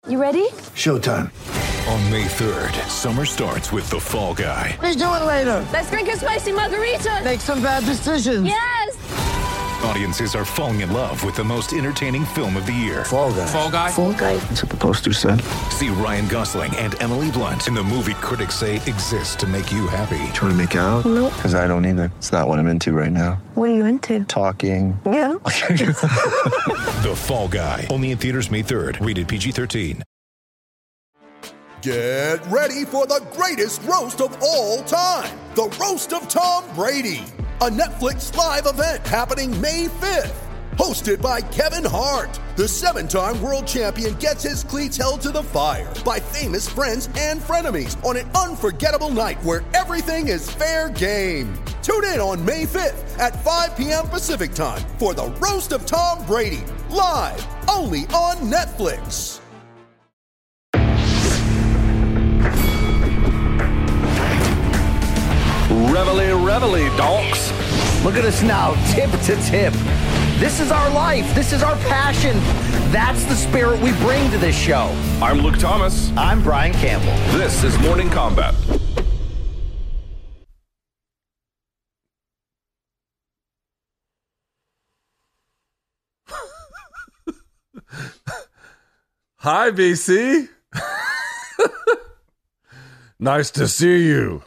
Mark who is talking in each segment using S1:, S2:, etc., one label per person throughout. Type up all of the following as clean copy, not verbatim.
S1: You ready?
S2: Showtime.
S3: On May 3rd, summer starts with The Fall Guy.
S2: Let's do it later.
S1: Let's drink a spicy margarita.
S2: Make some bad decisions.
S1: Yes!
S3: Audiences are falling in love with the most entertaining film of the year.
S2: Fall Guy.
S3: Fall Guy?
S1: Fall guy.
S2: That's what the poster said.
S3: See Ryan Gosling and Emily Blunt in the movie critics say exists to make you happy.
S4: Trying to make it out?
S1: Nope.
S4: Because I don't either. It's not what I'm into right now.
S1: What are you into?
S4: Talking.
S1: Yeah.
S3: The Fall Guy. Only in theaters May 3rd. Rated PG-13.
S5: Get ready for the greatest roast of all time. The Roast of Tom Brady. A Netflix live event happening May 5th. Hosted by Kevin Hart. The 7-time world champion gets his cleats held to the fire by famous friends and frenemies on an unforgettable night where everything is fair game. Tune in on May 5th at 5 p.m. Pacific time for the Roast of Tom Brady. Live only on Netflix.
S6: Reveille, donks.
S7: Look at us now, tip to tip. This is our life. This is our passion. That's the spirit we bring to this show.
S6: I'm Luke Thomas.
S7: I'm Brian Campbell.
S6: This is Morning Combat. Hi, BC. Nice to see you.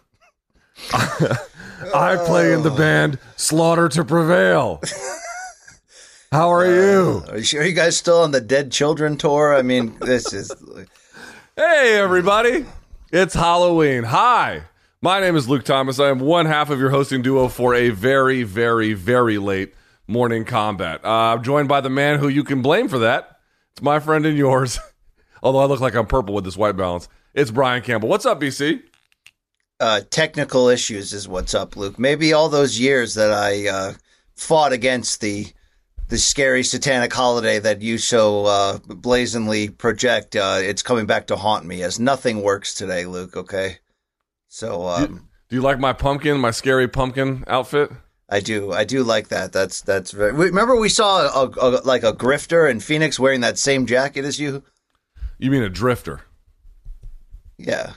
S6: I play in the band Slaughter to Prevail. How are you?
S7: Are you guys still on the Dead Children tour? I mean, this is...
S6: Hey, everybody. It's Halloween. Hi. My name is Luke Thomas. I am one half of your hosting duo for a very, very, very late Morning Combat. I'm joined by the man who you can blame for that. It's my friend and yours. Although I look like I'm purple with this white balance. It's Brian Campbell. What's up, BC?
S7: Technical issues is what's up, Luke. Maybe all those years that I fought against the scary satanic holiday that you so blazingly project, it's coming back to haunt me as nothing works today, Luke, okay? So
S6: do you like my pumpkin, my scary pumpkin outfit?
S7: I do like that. That's very... Remember we saw a grifter in Phoenix wearing that same jacket as you?
S6: You mean a drifter?
S7: Yeah.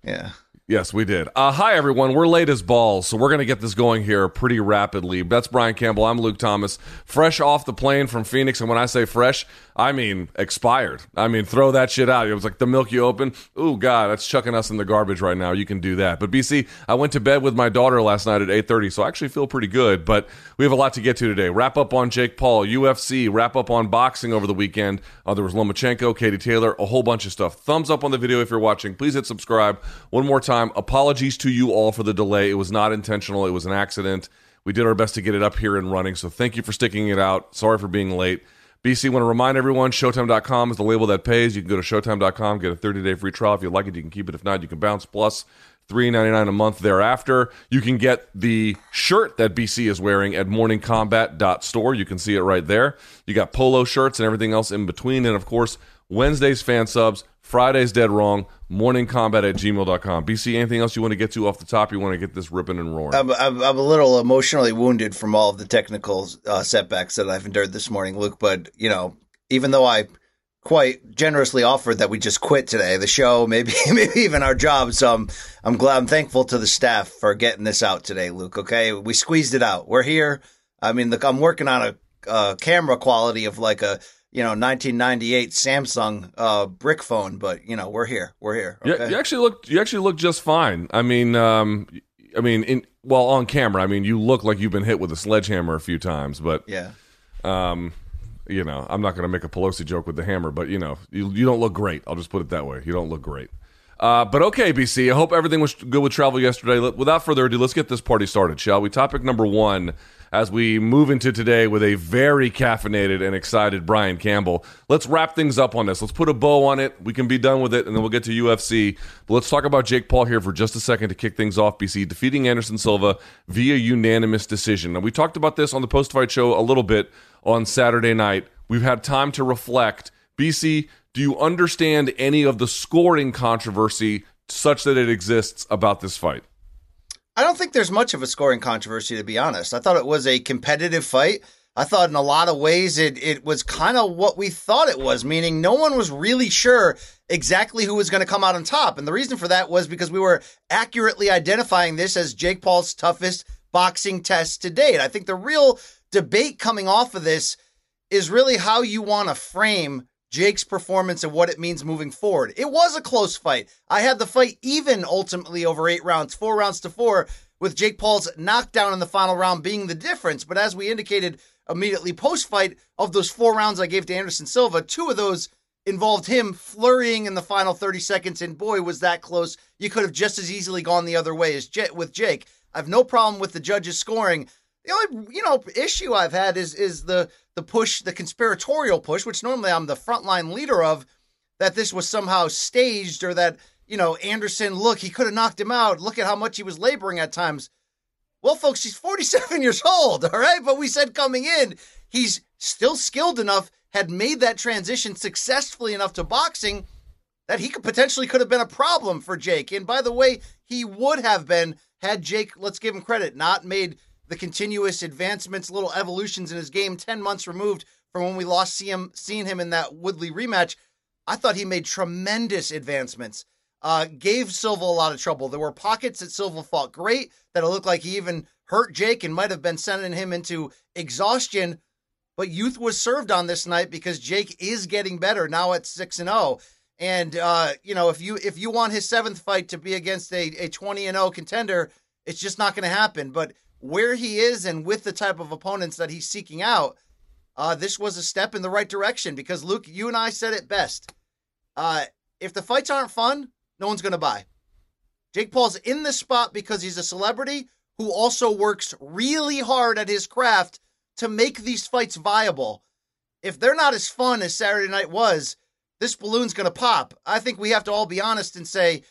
S6: Yes, we did. Hi, everyone. We're late as balls, so we're going to get this going here pretty rapidly. That's Brian Campbell. I'm Luke Thomas. Fresh off the plane from Phoenix, and when I say fresh, I mean expired. I mean, throw that shit out. It was like the milk you open. Ooh, God, that's chucking us in the garbage right now. You can do that. But, BC, I went to bed with my daughter last night at 8:30, so I actually feel pretty good. But we have a lot to get to today. Wrap up on Jake Paul, UFC, wrap up on boxing over the weekend. There was Lomachenko, Katie Taylor, a whole bunch of stuff. Thumbs up on the video if you're watching. Please hit subscribe. One more time. Apologies to you all for the delay. It was not intentional. It was an accident. We did our best to get it up here and running, so thank you for sticking it out. Sorry for being late. BC, want to remind everyone, Showtime.com is the label that pays. You can go to Showtime.com, get a 30-day free trial. If you like it, you can keep it. If not, you can bounce, plus $3.99 a month thereafter. You can get the shirt that BC is wearing at morningcombat.store. You can see it right there. You got polo shirts and everything else in between. And, of course, Wednesday's fan subs, Friday's dead wrong, morningcombat@gmail.com. BC, anything else you want to get to off the top? You want to get this ripping and roaring?
S7: I'm a little emotionally wounded from all of the technical setbacks that I've endured this morning, Luke. But, you know, even though I quite generously offered that we just quit today, the show, maybe even our jobs, I'm thankful to the staff for getting this out today, Luke. Okay, we squeezed it out. We're here. I mean, look, I'm working on a camera quality of like a 1998 Samsung brick phone, but we're here. Okay?
S6: Yeah, you actually look just fine. I mean, on camera, I mean, you look like you've been hit with a sledgehammer a few times, but
S7: yeah.
S6: I'm not going to make a Pelosi joke with the hammer, but you don't look great. I'll just put it that way. You don't look great. But okay, BC, I hope everything was good with travel yesterday. Without further ado, let's get this party started, shall we? Topic number one, as we move into today with a very caffeinated and excited Brian Campbell. Let's wrap things up on this. Let's put a bow on it. We can be done with it, and then we'll get to UFC. But let's talk about Jake Paul here for just a second to kick things off, BC, defeating Anderson Silva via unanimous decision. Now, we talked about this on the post-fight show a little bit on Saturday night. We've had time to reflect. BC, do you understand any of the scoring controversy such that it exists about this fight?
S7: I don't think there's much of a scoring controversy, to be honest. I thought it was a competitive fight. I thought in a lot of ways it was kind of what we thought it was, meaning no one was really sure exactly who was going to come out on top. And the reason for that was because we were accurately identifying this as Jake Paul's toughest boxing test to date. I think the real debate coming off of this is really how you want to frame Jake's performance and what it means moving forward. It was a close fight. I had the fight even ultimately over 8 rounds, 4 rounds to 4, with Jake Paul's knockdown in the final round being the difference. But as we indicated immediately post-fight, of those 4 rounds I gave to Anderson Silva, 2 of those involved him flurrying in the final 30 seconds, and boy, was that close. You could have just as easily gone the other way as with Jake. I have no problem with the judges scoring. The only, issue I've had is the push, the conspiratorial push, which normally I'm the frontline leader of, that this was somehow staged, or that, Anderson, look, he could have knocked him out. Look at how much he was laboring at times. Well, folks, he's 47 years old, all right? But we said coming in, he's still skilled enough, had made that transition successfully enough to boxing, that he could have been a problem for Jake. And by the way, he would have been had Jake, let's give him credit, not made the continuous advancements, little evolutions in his game 10 months removed from when we seeing him in that Woodley rematch. I thought he made tremendous advancements. Gave Silva a lot of trouble. There were pockets that Silva fought great, that it looked like he even hurt Jake and might have been sending him into exhaustion. But youth was served on this night because Jake is getting better now at 6-0. And, if you want his 7th fight to be against a 20-0 contender, it's just not going to happen. But where he is and with the type of opponents that he's seeking out, this was a step in the right direction because, Luke, you and I said it best. If the fights aren't fun, no one's going to buy. Jake Paul's in this spot because he's a celebrity who also works really hard at his craft to make these fights viable. If they're not as fun as Saturday night was, this balloon's going to pop. I think we have to all be honest and say,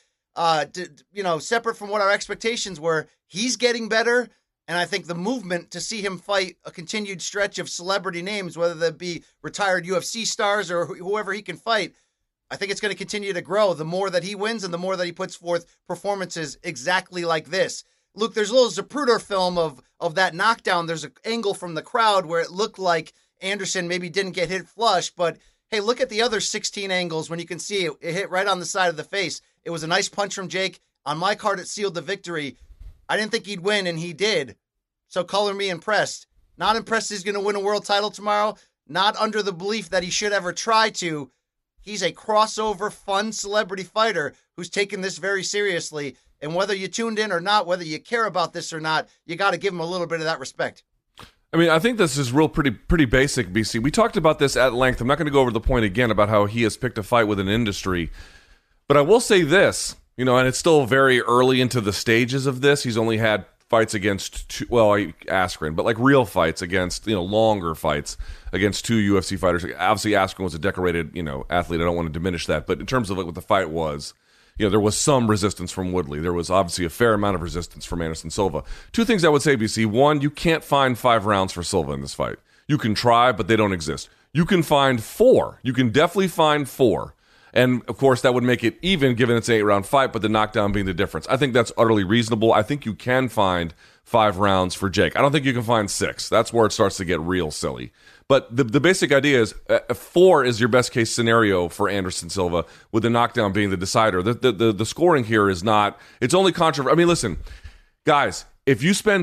S7: separate from what our expectations were, he's getting better. And I think the movement to see him fight a continued stretch of celebrity names, whether that be retired UFC stars or whoever he can fight, I think it's going to continue to grow the more that he wins and the more that he puts forth performances exactly like this. Luke, there's a little Zapruder film of that knockdown. There's an angle from the crowd where it looked like Anderson maybe didn't get hit flush, but hey, look at the other 16 angles when you can see it hit right on the side of the face. It was a nice punch from Jake. On my card, it sealed the victory. I didn't think he'd win, and he did. So color me impressed. Not impressed he's going to win a world title tomorrow. Not under the belief that he should ever try to. He's a crossover, fun celebrity fighter who's taken this very seriously. And whether you tuned in or not, whether you care about this or not, you got to give him a little bit of that respect.
S6: I mean, I think this is pretty basic, BC. We talked about this at length. I'm not going to go over the point again about how he has picked a fight with an industry. But I will say this, and it's still very early into the stages of this. He's only had fights against Askren, but like real fights against, longer fights against 2 UFC fighters. Obviously, Askren was a decorated, athlete. I don't want to diminish that. But in terms of what the fight was, there was some resistance from Woodley. There was obviously a fair amount of resistance from Anderson Silva. 2 things I would say, BC. 1, you can't find 5 rounds for Silva in this fight. You can try, but they don't exist. You can find 4. You can definitely find 4. And, of course, that would make it even given it's an 8-round fight, but the knockdown being the difference. I think that's utterly reasonable. I think you can find 5 rounds for Jake. I don't think you can find 6. That's where it starts to get real silly. But the basic idea is 4 is your best case scenario for Anderson Silva, with the knockdown being the decider. The scoring here is not, it's only controversial. I mean, listen, guys, if you spend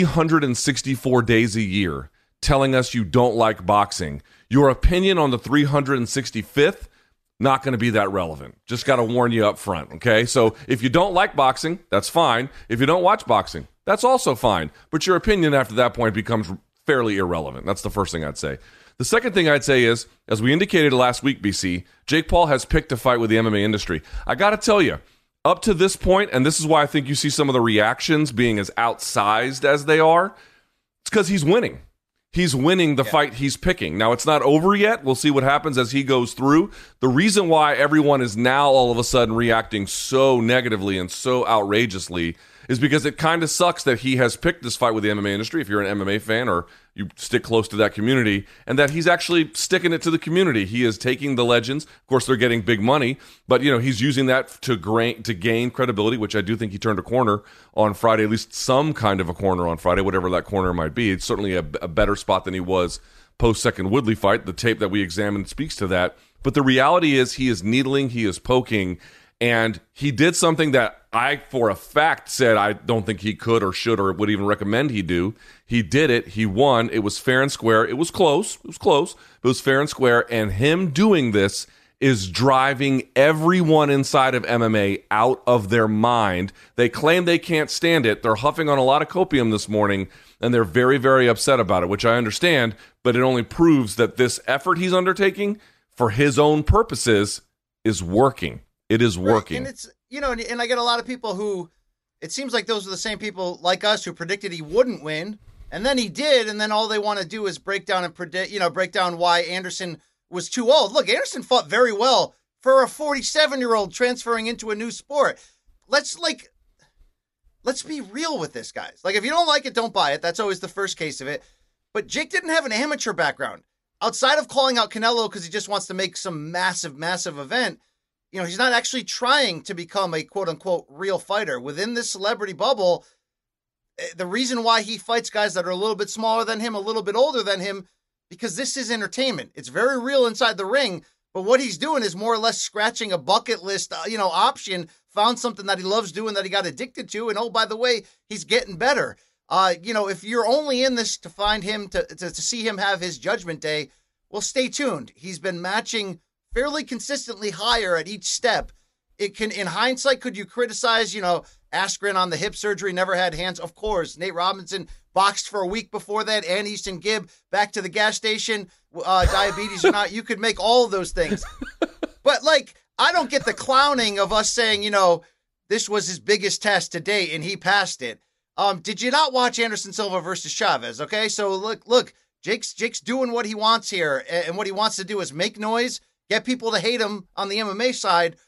S6: 364 days a year telling us you don't like boxing, your opinion on the 365th, not going to be that relevant. Just got to warn you up front, okay? So if you don't like boxing, that's fine. If you don't watch boxing, that's also fine. But your opinion after that point becomes fairly irrelevant. That's the first thing I'd say. The second thing I'd say is, as we indicated last week, BC, Jake Paul has picked a fight with the MMA industry. I got to tell you, up to this point, and this is why I think you see some of the reactions being as outsized as they are, it's because he's winning. He's winning the fight he's picking. Now, it's not over yet. We'll see what happens as he goes through. The reason why everyone is now all of a sudden reacting so negatively and so outrageously is because it kind of sucks that he has picked this fight with the MMA industry, if you're an MMA fan or you stick close to that community, and that he's actually sticking it to the community. He is taking the legends. Of course, they're getting big money, but he's using that to gain credibility, which I do think he turned a corner on Friday, at least some kind of a corner on Friday, whatever that corner might be. It's certainly a better spot than he was post-second Woodley fight. The tape that we examined speaks to that. But the reality is he is needling, he is poking, and he did something that I, for a fact, said I don't think he could or should or would even recommend he do. He did it. He won. It was fair and square. It was close. But it was fair and square. And him doing this is driving everyone inside of MMA out of their mind. They claim they can't stand it. They're huffing on a lot of copium this morning, and they're very, very upset about it, which I understand, but it only proves that this effort he's undertaking for his own purposes is working. It is working.
S7: Right. And it's, and I get a lot of people who, it seems like those are the same people like us who predicted he wouldn't win, and then he did, and then all they want to do is break down why Anderson was too old. Look, Anderson fought very well for a 47-year-old transferring into a new sport. Let's be real with this, guys. Like, if you don't like it, don't buy it. That's always the first case of it. But Jake didn't have an amateur background. Outside of calling out Canelo because he just wants to make some massive, massive event, he's not actually trying to become a quote-unquote real fighter. Within this celebrity bubble, the reason why he fights guys that are a little bit smaller than him, a little bit older than him, because this is entertainment. It's very real inside the ring, but what he's doing is more or less scratching a bucket list, option, found something that he loves doing that he got addicted to, and oh, by the way, he's getting better. If you're only in this to find him, to see him have his judgment day, well, stay tuned. He's been matching fairly consistently higher at each step. It can, in hindsight, could you criticize, Askren on the hip surgery, never had hands? Of course. Nate Robinson boxed for a week before that, and Easton Gibb back to the gas station, diabetes or not. You could make all of those things. But, I don't get the clowning of us saying, this was his biggest test to date, and he passed it. Did you not watch Anderson Silva versus Chavez? Okay, so look, Jake's doing what he wants here, and what he wants to do is make noise, get people to hate him on the MMA side,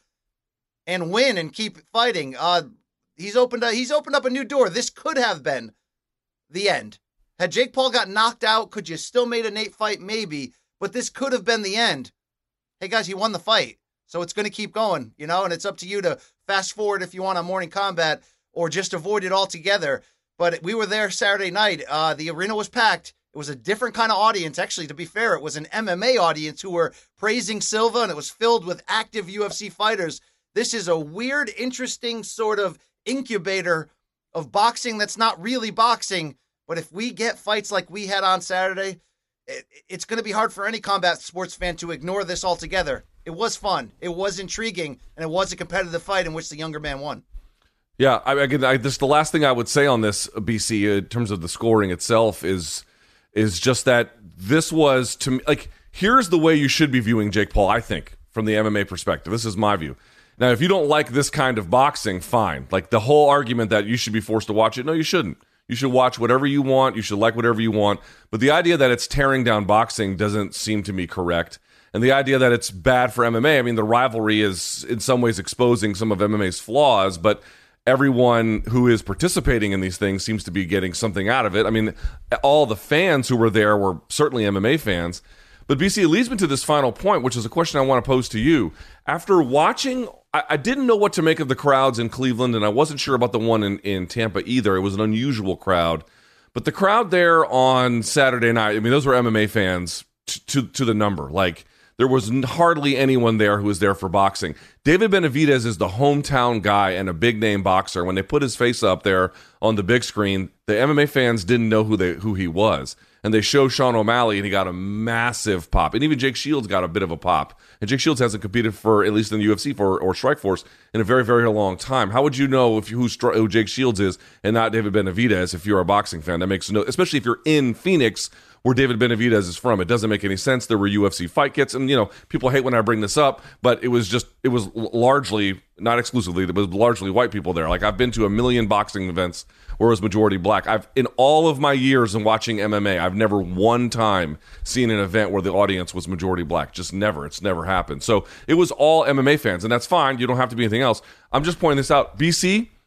S7: and win and keep fighting. He's opened up a new door. This could have been the end. Had Jake Paul got knocked out, could you still made a Nate fight? Maybe, but this could have been the end. Hey guys, he won the fight, so it's going to keep going, and it's up to you to fast forward if you want on Morning Combat or just avoid it altogether. But we were there Saturday night. The arena was packed. It was a different kind of audience. Actually, to be fair, it was an MMA audience who were praising Silva, and it was filled with active UFC fighters. This is a weird, interesting sort of incubator of boxing that's not really boxing. But if we get fights like we had on Saturday, it's going to be hard for any combat sports fan to ignore this altogether. It was fun. It was intriguing. And it was a competitive fight in which the younger man won.
S6: Yeah, this the last thing I would say on this, BC, in terms of the scoring itself is just that this was, to me, here's the way you should be viewing Jake Paul, I think, from the MMA perspective. This is my view. Now, if you don't like this kind of boxing, fine. The whole argument that you should be forced to watch it, no, you shouldn't. You should watch whatever you want. You should like whatever you want. But the idea that it's tearing down boxing doesn't seem to me correct. And the idea that it's bad for MMA, the rivalry is in some ways exposing some of MMA's flaws, but everyone who is participating in these things seems to be getting something out of it. All the fans who were there were certainly MMA fans. But BC, it leads me to this final point, which is a question I want to pose to you. After watching, I didn't know what to make of the crowds in Cleveland, and I wasn't sure about the one in Tampa either. It was an unusual crowd. But the crowd there on Saturday night, those were MMA fans to the number. There was hardly anyone there who was there for boxing. David Benavidez is the hometown guy and a big-name boxer. When they put his face up there on the big screen, the MMA fans didn't know who he was. And they show Sean O'Malley, and he got a massive pop. And even Jake Shields got a bit of a pop. And Jake Shields hasn't competed for, at least in the UFC, or Strikeforce, in a very, very long time. How would you know who Jake Shields is and not David Benavidez if you're a boxing fan? That makes no, especially if you're in Phoenix, where David Benavidez is from. It doesn't make any sense. There were UFC fight kits, and people hate when I bring this up, but it was largely, not exclusively, it was largely white people there. I've been to a million boxing events where it was majority black. In all of my years in watching MMA, I've never one time seen an event where the audience was majority black. Just never. It's never happened. So it was all MMA fans, and that's fine. You don't have to be anything else. I'm just pointing this out. BC,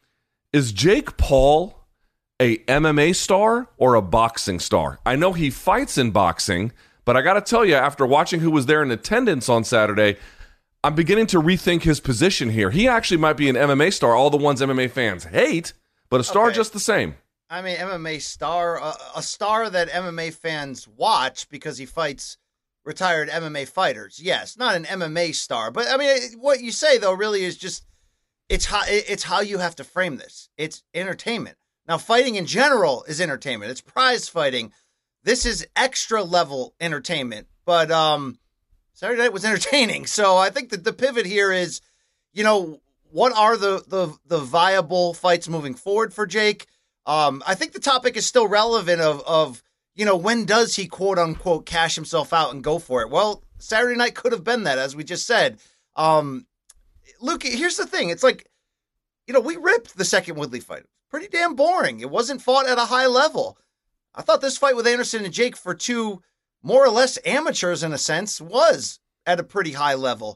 S6: Is Jake Paul a MMA star or a boxing star? I know he fights in boxing, but I got to tell you, after watching who was there in attendance on Saturday, I'm beginning to rethink his position here. He actually might be an MMA star, all the ones MMA fans hate, but a star just the same.
S7: I mean, MMA star, a star that MMA fans watch because he fights retired MMA fighters. Yes, not an MMA star, but I mean, what you say though really is just it's how you have to frame this. It's entertainment. Now, fighting in general is entertainment. It's prize fighting. This is extra level entertainment, but Saturday night was entertaining. So I think that the pivot here is, what are the viable fights moving forward for Jake? I think the topic is still relevant of when does he quote unquote cash himself out and go for it? Well, Saturday night could have been that, as we just said. Luke, here's the thing. It's like, we ripped the second Woodley fight. Pretty damn boring. It wasn't fought at a high level. I thought this fight with Anderson and Jake, for two more or less amateurs in a sense, was at a pretty high level.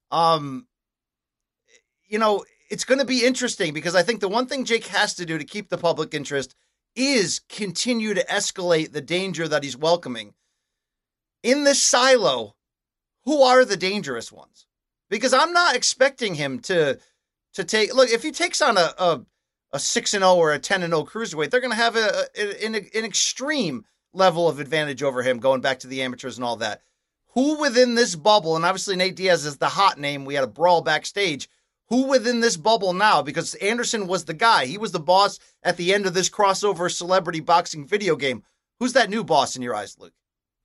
S7: It's going to be interesting because I think the one thing Jake has to do to keep the public interest is continue to escalate the danger that he's welcoming. In this silo, who are the dangerous ones? Because I'm not expecting him to take... Look, if he takes on a 6-0 or a 10-0 cruiserweight, they're going to have an extreme level of advantage over him going back to the amateurs and all that. Who within this bubble, and obviously Nate Diaz is the hot name, we had a brawl backstage, who within this bubble now, because Anderson was the guy, he was the boss at the end of this crossover celebrity boxing video game. Who's that new boss in your eyes, Luke?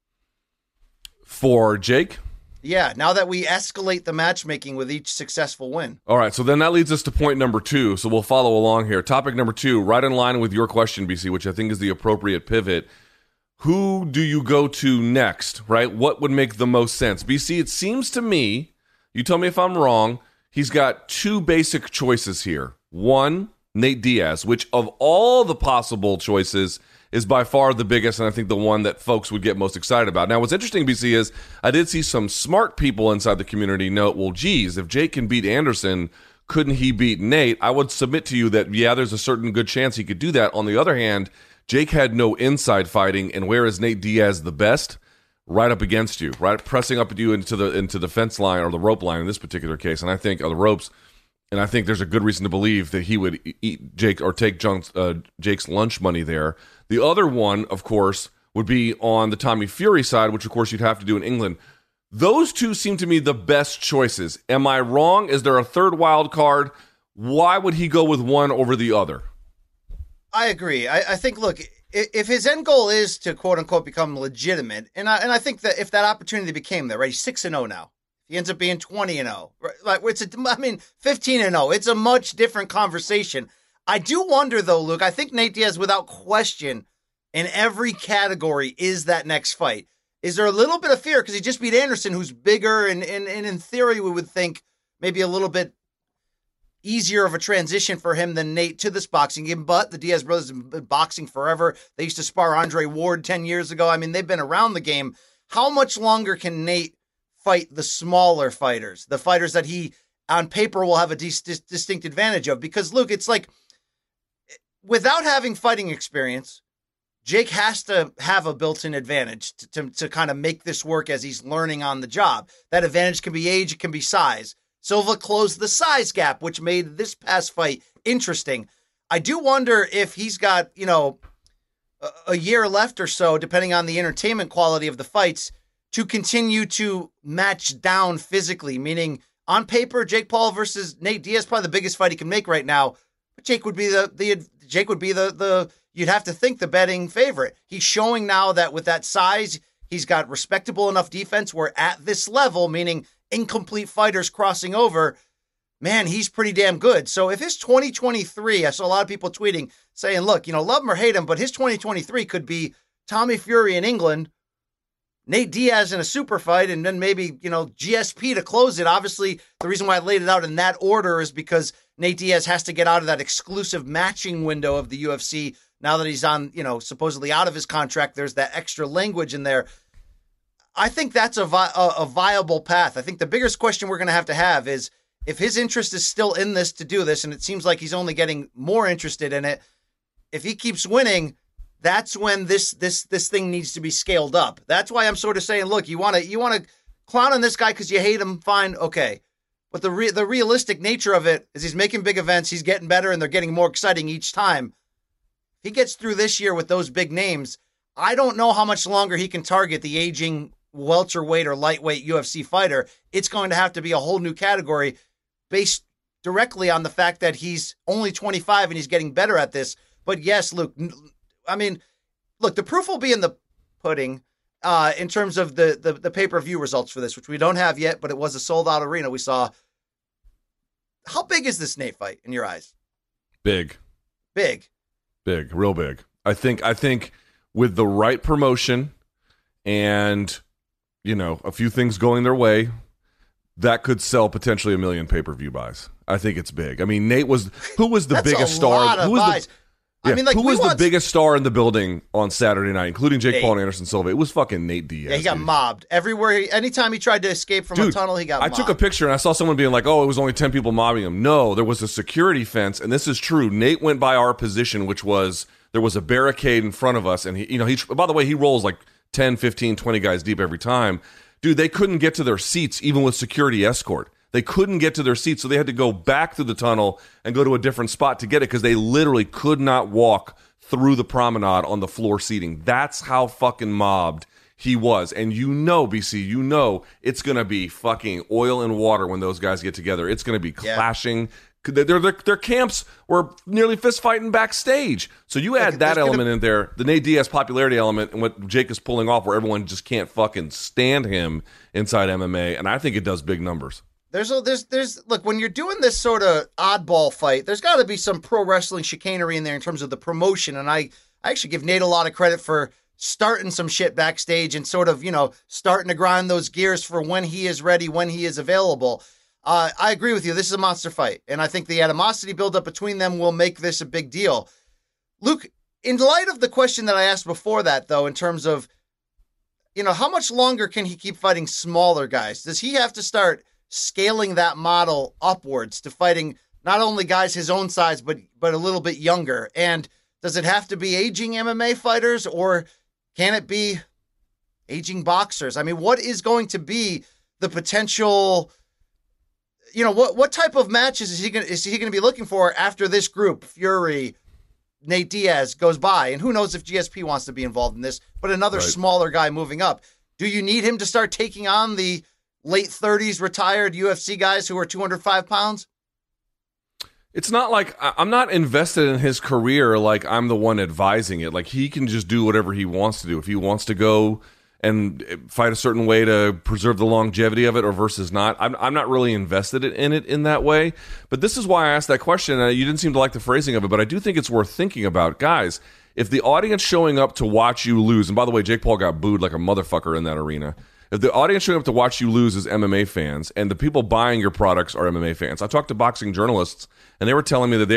S6: For Jake?
S7: Yeah, now that we escalate the matchmaking with each successful win.
S6: All right, so then that leads us to point number 2, so we'll follow along here. Topic number 2, right in line with your question, BC, which I think is the appropriate pivot. Who do you go to next, right? What would make the most sense? BC, it seems to me, you tell me if I'm wrong, he's got two basic choices here. One, Nate Diaz, which of all the possible choices is by far the biggest, and I think the one that folks would get most excited about. Now, what's interesting, BC, is I did see some smart people inside the community note, well, geez, if Jake can beat Anderson, couldn't he beat Nate? I would submit to you that, yeah, there's a certain good chance he could do that. On the other hand, Jake had no inside fighting, and where is Nate Diaz the best? Right up against you, right, pressing up at you into the fence line or the rope line in this particular case, and I think the ropes, and I think there's a good reason to believe that he would eat Jake or take Jake's lunch money there. The other one, of course, would be on the Tommy Fury side, which of course you'd have to do in England. Those two seem to me the best choices. Am I wrong? Is there a third wild card? Why would he go with one over the other?
S7: I agree. I think, look, if his end goal is to quote unquote become legitimate, and I think that if that opportunity became there, right, he's 6-0 now. He ends up being 20-0. Like 15-0. It's a much different conversation. I do wonder though, Luke. I think Nate Diaz, without question, in every category, is that next fight. Is there a little bit of fear because he just beat Anderson, who's bigger, and in theory we would think maybe a little bit easier of a transition for him than Nate to this boxing game, but the Diaz brothers have been boxing forever. They used to spar Andre Ward 10 years ago. I mean, they've been around the game. How much longer can Nate fight the smaller fighters, the fighters that he, on paper, will have a distinct advantage of? Because, Luke, it's like, without having fighting experience, Jake has to have a built-in advantage to kind of make this work as he's learning on the job. That advantage can be age, it can be size. Silva closed the size gap, which made this past fight interesting. I do wonder if he's got, a year left or so, depending on the entertainment quality of the fights, to continue to match down physically, meaning on paper, Jake Paul versus Nate Diaz, probably the biggest fight he can make right now. But Jake would be the you'd have to think the betting favorite. He's showing now that with that size, he's got respectable enough defense where at this level, meaning incomplete fighters crossing over, man, he's pretty damn good. So if his 2023, I saw a lot of people tweeting saying, look, love him or hate him, but his 2023 could be Tommy Fury in England, Nate Diaz in a super fight, and then maybe, GSP to close it. Obviously, the reason why I laid it out in that order is because Nate Diaz has to get out of that exclusive matching window of the UFC. Now that he's on, supposedly out of his contract, there's that extra language in there. I think that's a viable path. I think the biggest question we're going to have is if his interest is still in this to do this, and it seems like he's only getting more interested in it, if he keeps winning, that's when this thing needs to be scaled up. That's why I'm sort of saying, look, you want to clown on this guy because you hate him, fine, okay. But the realistic nature of it is he's making big events, he's getting better, and they're getting more exciting each time. If he gets through this year with those big names, I don't know how much longer he can target the aging welterweight or lightweight UFC fighter. It's going to have to be a whole new category based directly on the fact that he's only 25 and he's getting better at this. But yes, Luke, I mean, look, the proof will be in the pudding in terms of the pay-per-view results for this, which we don't have yet, but it was a sold-out arena we saw. How big is this Nate fight in your eyes?
S6: Big.
S7: Big.
S6: Big, real big. I think with the right promotion and, a few things going their way, that could sell potentially 1 million pay-per-view buys. I think it's big. I mean, who was the biggest star? Who was the biggest star in the building on Saturday night, including Jake Paul and Anderson Silva? It was fucking Nate Diaz.
S7: Yeah, he got mobbed everywhere. Anytime he tried to escape from a tunnel, he got mobbed.
S6: I took a picture and I saw someone being like, "Oh, it was only 10 people mobbing him." No, there was a security fence, and this is true. Nate went by our position, which was there was a barricade in front of us, and he by the way, he rolls like 10, 15, 20 guys deep every time. Dude, they couldn't get to their seats even with security escort. They couldn't get to their seats, so they had to go back through the tunnel and go to a different spot to get it because they literally could not walk through the promenade on the floor seating. That's how fucking mobbed he was. And BC, it's going to be fucking oil and water when those guys get together. It's going to be clashing. Their camps were nearly fist fighting backstage. So you add that element in there, the Nate Diaz popularity element, and what Jake is pulling off, where everyone just can't fucking stand him inside MMA, and I think it does big numbers.
S7: There's look, when you're doing this sort of oddball fight, there's got to be some pro wrestling chicanery in there in terms of the promotion, and I actually give Nate a lot of credit for starting some shit backstage and sort of, starting to grind those gears for when he is ready, when he is available. I agree with you. This is a monster fight, and I think the animosity buildup between them will make this a big deal. Luke, in light of the question that I asked before that, though, in terms of, how much longer can he keep fighting smaller guys? Does he have to start scaling that model upwards to fighting not only guys his own size, but a little bit younger? And does it have to be aging MMA fighters, or can it be aging boxers? I mean, what is going to be the potential... what type of matches is he going to be looking for after this group, Fury, Nate Diaz, goes by? And who knows if GSP wants to be involved in this, but another smaller guy moving up. Do you need him to start taking on the late 30s retired UFC guys who are 205 pounds?
S6: It's not like I'm not invested in his career like I'm the one advising it. Like, he can just do whatever he wants to do. If he wants to go and fight a certain way to preserve the longevity of it or versus not, I'm not really invested in it in that way. But this is why I asked that question. You didn't seem to like the phrasing of it, but I do think it's worth thinking about. Guys, if the audience showing up to watch you lose, and by the way, Jake Paul got booed like a motherfucker in that arena. If the audience showing up to watch you lose is MMA fans, and the people buying your products are MMA fans, I talked to boxing journalists, and they were telling me that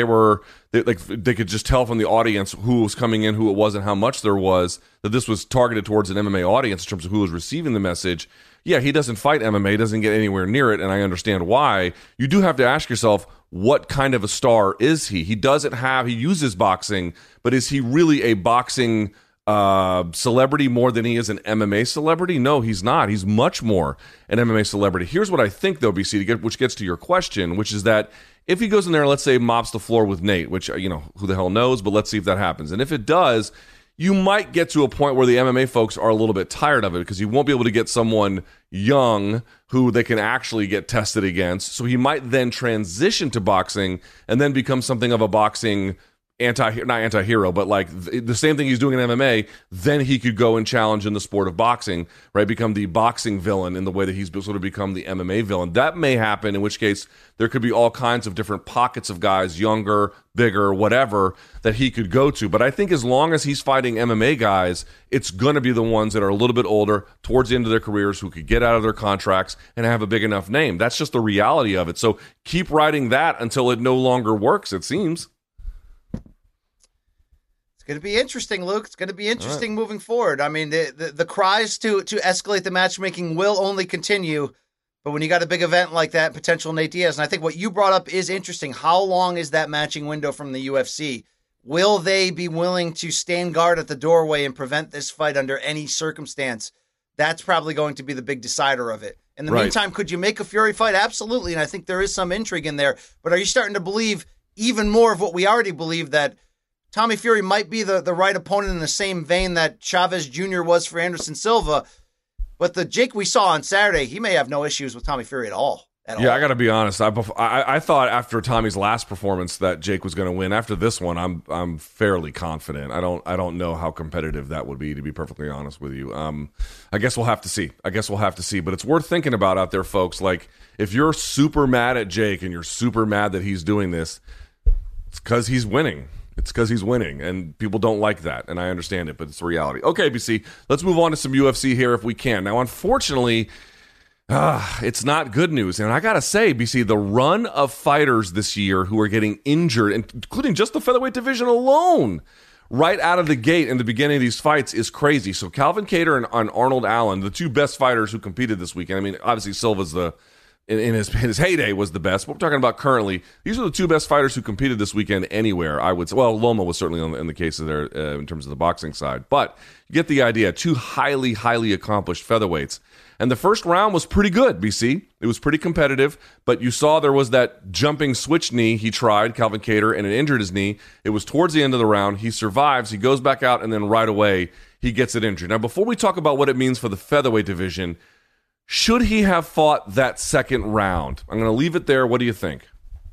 S6: they could just tell from the audience who was coming in, who it was, and how much there was, that this was targeted towards an MMA audience in terms of who was receiving the message. Yeah, he doesn't fight MMA, doesn't get anywhere near it, and I understand why. You do have to ask yourself, what kind of a star is he? He uses boxing, but is he really a boxing celebrity more than he is an MMA celebrity? No, he's not. He's much more an MMA celebrity. Here's what I think, though, BC, which gets to your question, which is that if he goes in there and, let's say, mops the floor with Nate, which, who the hell knows, but let's see if that happens. And if it does, you might get to a point where the MMA folks are a little bit tired of it because you won't be able to get someone young who they can actually get tested against. So he might then transition to boxing and then become something of a boxing not anti-hero, but like the same thing he's doing in MMA, then he could go and challenge in the sport of boxing, right? Become the boxing villain in the way that he's sort of become the MMA villain. That may happen, in which case there could be all kinds of different pockets of guys, younger, bigger, whatever, that he could go to. But I think as long as he's fighting MMA guys, it's going to be the ones that are a little bit older, towards the end of their careers, who could get out of their contracts and have a big enough name. That's just the reality of it. So keep riding that until it no longer works, it seems.
S7: It's going to be interesting, Luke. It's going to be interesting moving forward. I mean, the cries to escalate the matchmaking will only continue. But when you got a big event like that, potential Nate Diaz, and I think what you brought up is interesting. How long is that matching window from the UFC? Will they be willing to stand guard at the doorway and prevent this fight under any circumstance? That's probably going to be the big decider of it. In the meantime, could you make a Fury fight? Absolutely, and I think there is some intrigue in there. But are you starting to believe even more of what we already believe, that Tommy Fury might be the right opponent in the same vein that Chavez Jr. was for Anderson Silva? But the Jake we saw on Saturday, he may have no issues with Tommy Fury at all.
S6: I got to be honest. I thought after Tommy's last performance that Jake was going to win. After this one, I'm fairly confident. I don't know how competitive that would be, to be perfectly honest with you. I guess we'll have to see. But it's worth thinking about out there, folks. Like, if you're super mad at Jake and you're super mad that he's doing this, it's because he's winning. And people don't like that, and I understand it, but it's the reality. Okay, BC, let's move on to some UFC here if we can. Now, unfortunately, it's not good news. And I got to say, BC, the run of fighters this year who are getting injured, including just the featherweight division alone, right out of the gate in the beginning of these fights is crazy. So Calvin Kattar and Arnold Allen, the two best fighters who competed this weekend. I mean, obviously Silva's in his heyday was the best, but we're talking about currently. These are the two best fighters who competed this weekend anywhere, I would say. Well, Loma was certainly in the case of there in terms of the boxing side. But you get the idea. Two highly, highly accomplished featherweights. And the first round was pretty good, BC. It was pretty competitive, but you saw there was that jumping switch knee he tried, Calvin Kattar, and it injured his knee. It was towards the end of the round. He survives. He goes back out, and then right away he gets it injured. Now, before we talk about what it means for the featherweight division, should he have fought that second round? I'm going to leave it there. What do you think?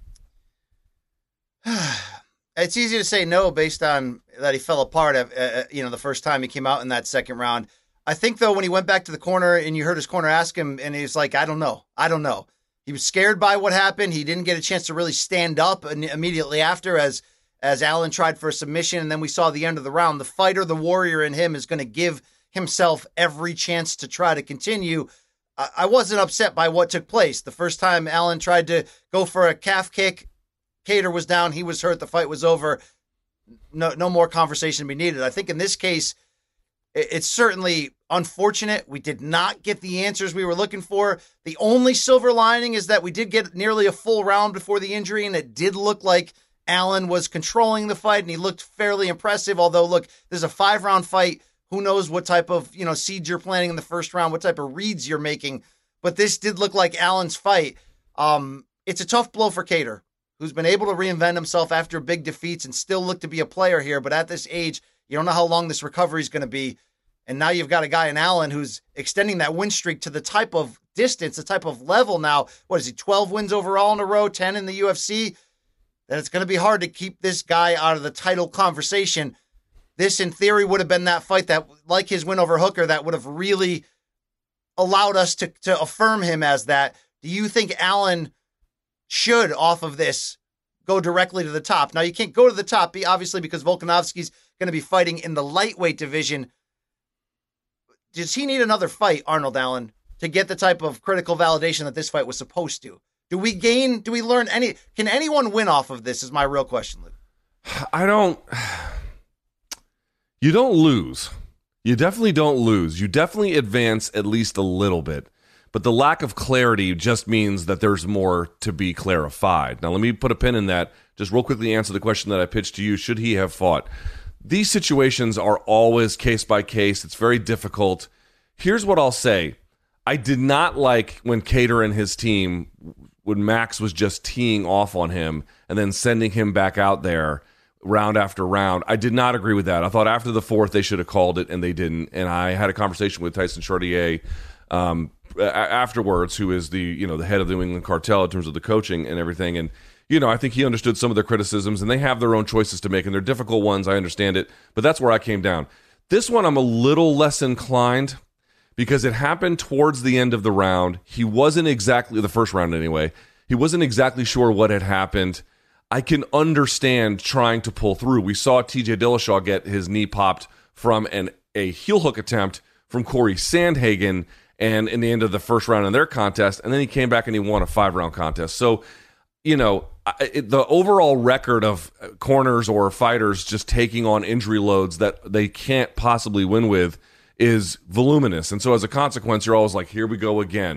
S7: It's easy to say no based on that he fell apart the first time he came out in that second round. I think, though, when he went back to the corner and you heard his corner ask him, and he was like, I don't know. He was scared by what happened. He didn't get a chance to really stand up immediately after as Allen tried for a submission, and then we saw the end of the round. The fighter, the warrior in him is going to give himself every chance to try to continue. I wasn't upset by what took place. The first time Allen tried to go for a calf kick, Kattar was down. He was hurt. The fight was over. No more conversation to be needed. I think in this case, it's certainly unfortunate. We did not get the answers we were looking for. The only silver lining is that we did get nearly a full round before the injury, and it did look like Allen was controlling the fight, and he looked fairly impressive. Although, look, there's a 5-round fight. Who knows what type of seeds you're planning in the first round, what type of reads you're making. But this did look like Allen's fight. It's a tough blow for Kattar, who's been able to reinvent himself after big defeats and still look to be a player here. But at this age, you don't know how long this recovery is going to be. And now you've got a guy in Allen who's extending that win streak to the type of distance, the type of level now. What is he, 12 wins overall in a row, 10 in the UFC? That it's going to be hard to keep this guy out of the title conversation. This, in theory, would have been that fight that, like his win over Hooker, that would have really allowed us to affirm him as that. Do you think Allen should, off of this, go directly to the top? Now, you can't go to the top, obviously, because Volkanovski's going to be fighting in the lightweight division. Does he need another fight, Arnold Allen, to get the type of critical validation that this fight was supposed to? Do we learn can anyone win off of this is my real question, Luke.
S6: You don't lose. You definitely don't lose. You definitely advance at least a little bit. But the lack of clarity just means that there's more to be clarified. Now, let me put a pin in that. Just real quickly answer the question that I pitched to you. Should he have fought? These situations are always case by case. It's very difficult. Here's what I'll say. I did not like when Kattar and his team, when Max was just teeing off on him and then sending him back out there round after round. I did not agree with that. I thought after the fourth they should have called it, and they didn't. And I had a conversation with Tyson Chartier afterwards, who is the head of the New England Cartel in terms of the coaching and everything. And I think he understood some of their criticisms, and they have their own choices to make, and they're difficult ones. I understand it, but that's where I came down. This one I'm a little less inclined because it happened towards the end of the round. He wasn't exactly the first round anyway. He wasn't exactly sure what had happened. I can understand trying to pull through. We saw TJ Dillashaw get his knee popped from a heel hook attempt from Corey Sandhagen, and in the end of the first round in their contest, and then he came back and he won a 5-round contest. So, the overall record of corners or fighters just taking on injury loads that they can't possibly win with is voluminous. And so as a consequence, you're always like, here we go again.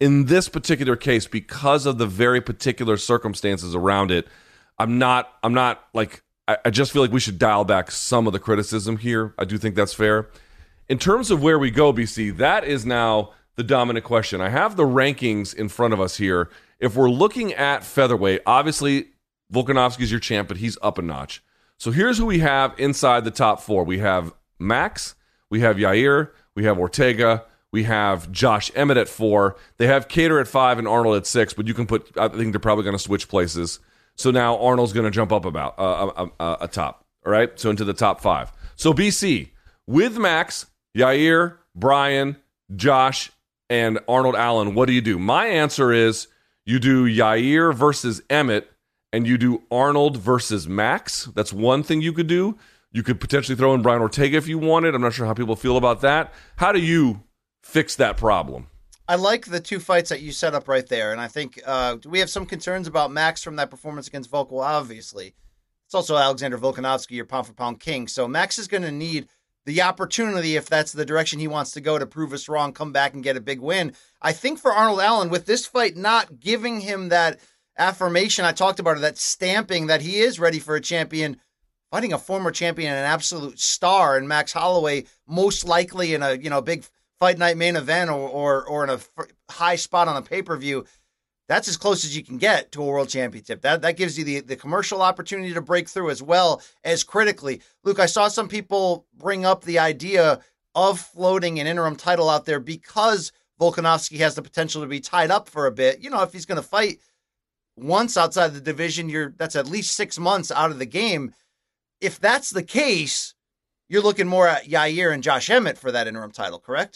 S6: in this particular case, because of the very particular circumstances around it, I'm not like, I just feel like we should dial back some of the criticism here. I do think that's fair. In terms of where we go, BC, that is now the dominant question. I have the rankings in front of us here. If we're looking at featherweight, obviously Volkanovski's your champ, but he's up a notch. So here's who we have inside the top 4. We have Max, we have Yair, we have Ortega, we have Josh Emmett at 4. They have Kattar at 5 and Arnold at 6, but you can put, I think they're probably going to switch places. So now Arnold's going to jump up about a top, all right? So into the top 5. So BC, with Max, Yair, Brian, Josh, and Arnold Allen, what do you do? My answer is you do Yair versus Emmett, and you do Arnold versus Max. That's one thing you could do. You could potentially throw in Brian Ortega if you wanted. I'm not sure how people feel about that. How do you fix that problem?
S7: I like the 2 fights that you set up right there, and I think we have some concerns about Max from that performance against Volk. Well, obviously, it's also Alexander Volkanovski, your pound-for-pound king, so Max is going to need the opportunity, if that's the direction he wants to go, to prove us wrong, come back and get a big win. I think for Arnold Allen, with this fight not giving him that affirmation I talked about, or that stamping that he is ready for a champion, fighting a former champion and an absolute star in Max Holloway, most likely in a big fight night main event or in a high spot on a pay-per-view, that's as close as you can get to a world championship. That gives you the commercial opportunity to break through as well as critically. Luke, I saw some people bring up the idea of floating an interim title out there because Volkanovski has the potential to be tied up for a bit. If he's going to fight once outside the division, that's at least 6 months out of the game. If that's the case, you're looking more at Yair and Josh Emmett for that interim title, correct?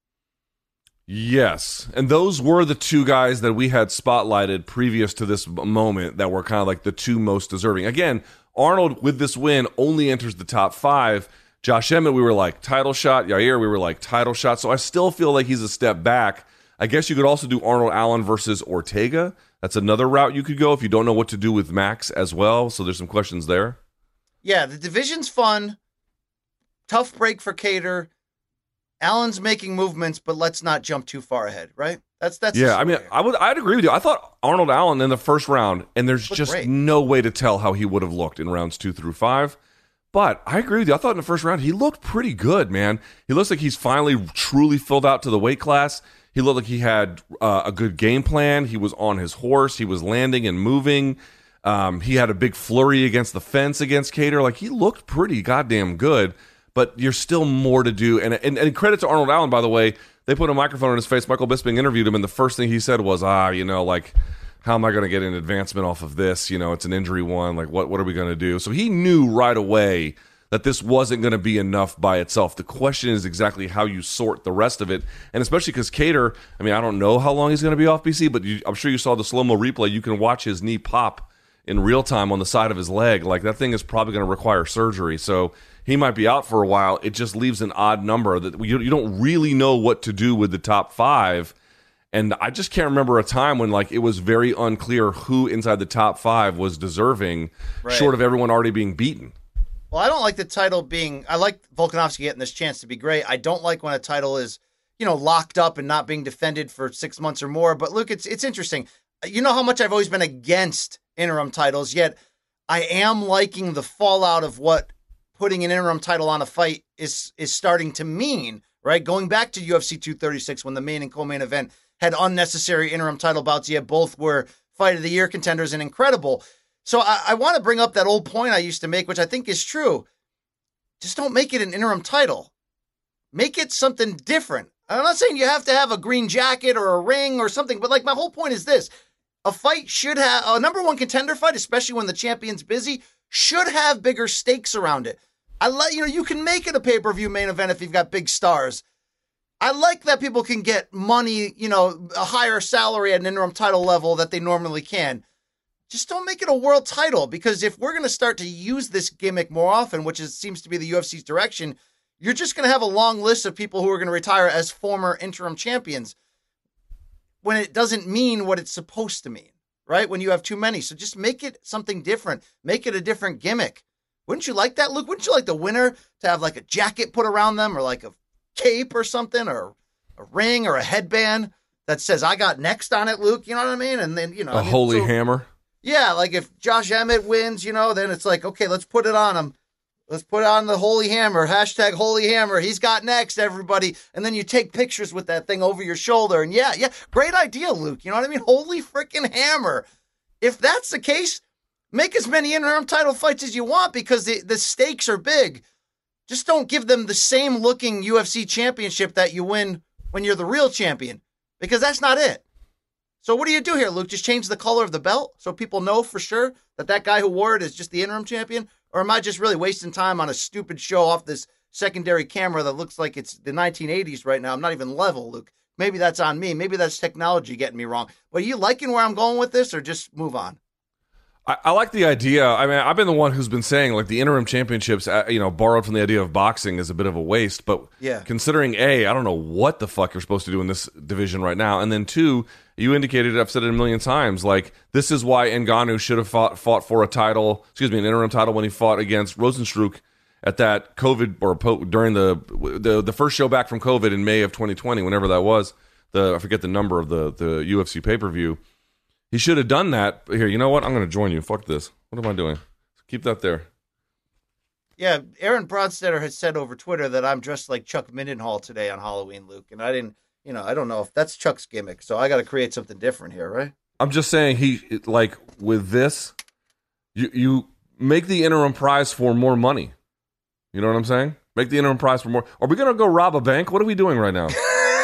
S6: Yes, and those were the 2 guys that we had spotlighted previous to this moment that were kind of like the 2 most deserving. Again, Arnold, with this win, only enters the top 5. Josh Emmett, we were like title shot. Yair, we were like title shot. So I still feel like he's a step back. I guess you could also do Arnold Allen versus Ortega. That's another route you could go if you don't know what to do with Max as well. So there's some questions there.
S7: Yeah, the division's fun. Tough break for Kattar. Allen's making movements, but let's not jump too far ahead, right? That's
S6: yeah. I mean, I'd agree with you. I thought Arnold Allen in the first round, and there's just
S7: great.
S6: No way to tell how he would have looked in rounds 2 through 5. But I agree with you. I thought in the first round he looked pretty good, man. He looks like he's finally truly filled out to the weight class. He looked like he had a good game plan. He was on his horse. He was landing and moving. He had a big flurry against the fence against Kattar. Like, he looked pretty goddamn good. But you're still more to do. And credit to Arnold Allen, by the way. They put a microphone in his face. Michael Bisping interviewed him, and the first thing he said was, how am I going to get an advancement off of this? It's an injury one. Like, what are we going to do? So he knew right away that this wasn't going to be enough by itself. The question is exactly how you sort the rest of it. And especially because Kattar, I don't know how long he's going to be off, BC, but I'm sure you saw the slow-mo replay. You can watch his knee pop in real time on the side of his leg. Like, that thing is probably going to require surgery. So he might be out for a while. It just leaves an odd number that you don't really know what to do with the top 5. And I just can't remember a time when it was very unclear who inside the top 5 was deserving, right, short of everyone already being beaten.
S7: Well, I don't like the title being, I like Volkanovski getting this chance to be great. I don't like when a title is, locked up and not being defended for 6 months or more. But look, it's interesting. You know how much I've always been against interim titles, yet I am liking the fallout of what putting an interim title on a fight is starting to mean, right? Going back to UFC 236 when the main and co-main event had unnecessary interim title bouts, yet both were fight of the year contenders and incredible. So I want to bring up that old point I used to make, which I think is true. Just don't make it an interim title. Make it something different. I'm not saying you have to have a green jacket or a ring or something, but my whole point is this. A fight should have, a number one contender fight, especially when the champion's busy, should have bigger stakes around it. You can make it a pay-per-view main event if you've got big stars. I like that people can get money, a higher salary at an interim title level that they normally can. Just don't make it a world title, because if we're going to start to use this gimmick more often, which seems to be the UFC's direction, you're just going to have a long list of people who are going to retire as former interim champions when it doesn't mean what it's supposed to mean, right? When you have too many. So just make it something different. Make it a different gimmick. Wouldn't you like that, Luke? Wouldn't you like the winner to have a jacket put around them, or a cape or something, or a ring or a headband? that says I got next on it, Luke. You know what I mean? And then,
S6: A holy hammer.
S7: Yeah, like if Josh Emmett wins, then it's like, okay, let's put it on him. Let's put on the holy hammer. Hashtag holy hammer. He's got next, everybody. And then you take pictures with that thing over your shoulder. And yeah, great idea, Luke. You know what I mean? Holy freaking hammer. If that's the case, make as many interim title fights as you want because the stakes are big. Just don't give them the same looking UFC championship that you win when you're the real champion because that's not it. So what do you do here, Luke? Just change the color of the belt so people know for sure that guy who wore it is just the interim champion? Or am I just really wasting time on a stupid show off this secondary camera that looks like it's the 1980s right now? I'm not even level, Luke. Maybe that's on me. Maybe that's technology getting me wrong. But are you liking where I'm going with this or just move on?
S6: I like the idea. I mean, I've been the one who's been saying like the interim championships, borrowed from the idea of boxing is a bit of a waste. But considering I don't know what the fuck you're supposed to do in this division right now. And then two, you indicated, I've said it a million times, like this is why Ngannou should have fought for an interim title when he fought against Rosenstruck at that COVID during the first show back from COVID in May of 2020, whenever that was. I forget the number of the UFC pay-per-view. He should have done that. Here, you know what? I'm going to join you. Fuck this. What am I doing? Keep that there.
S7: Yeah, Aaron Bronstetter has said over Twitter that I'm dressed like Chuck Mindenhall today on Halloween, Luke. And I didn't, I don't know if that's Chuck's gimmick. So I got to create something different here, right? I'm
S6: just saying with this, you make the interim prize for more money. You know what I'm saying? Make the interim prize for more. Are we going to go rob a bank? What are we doing right now?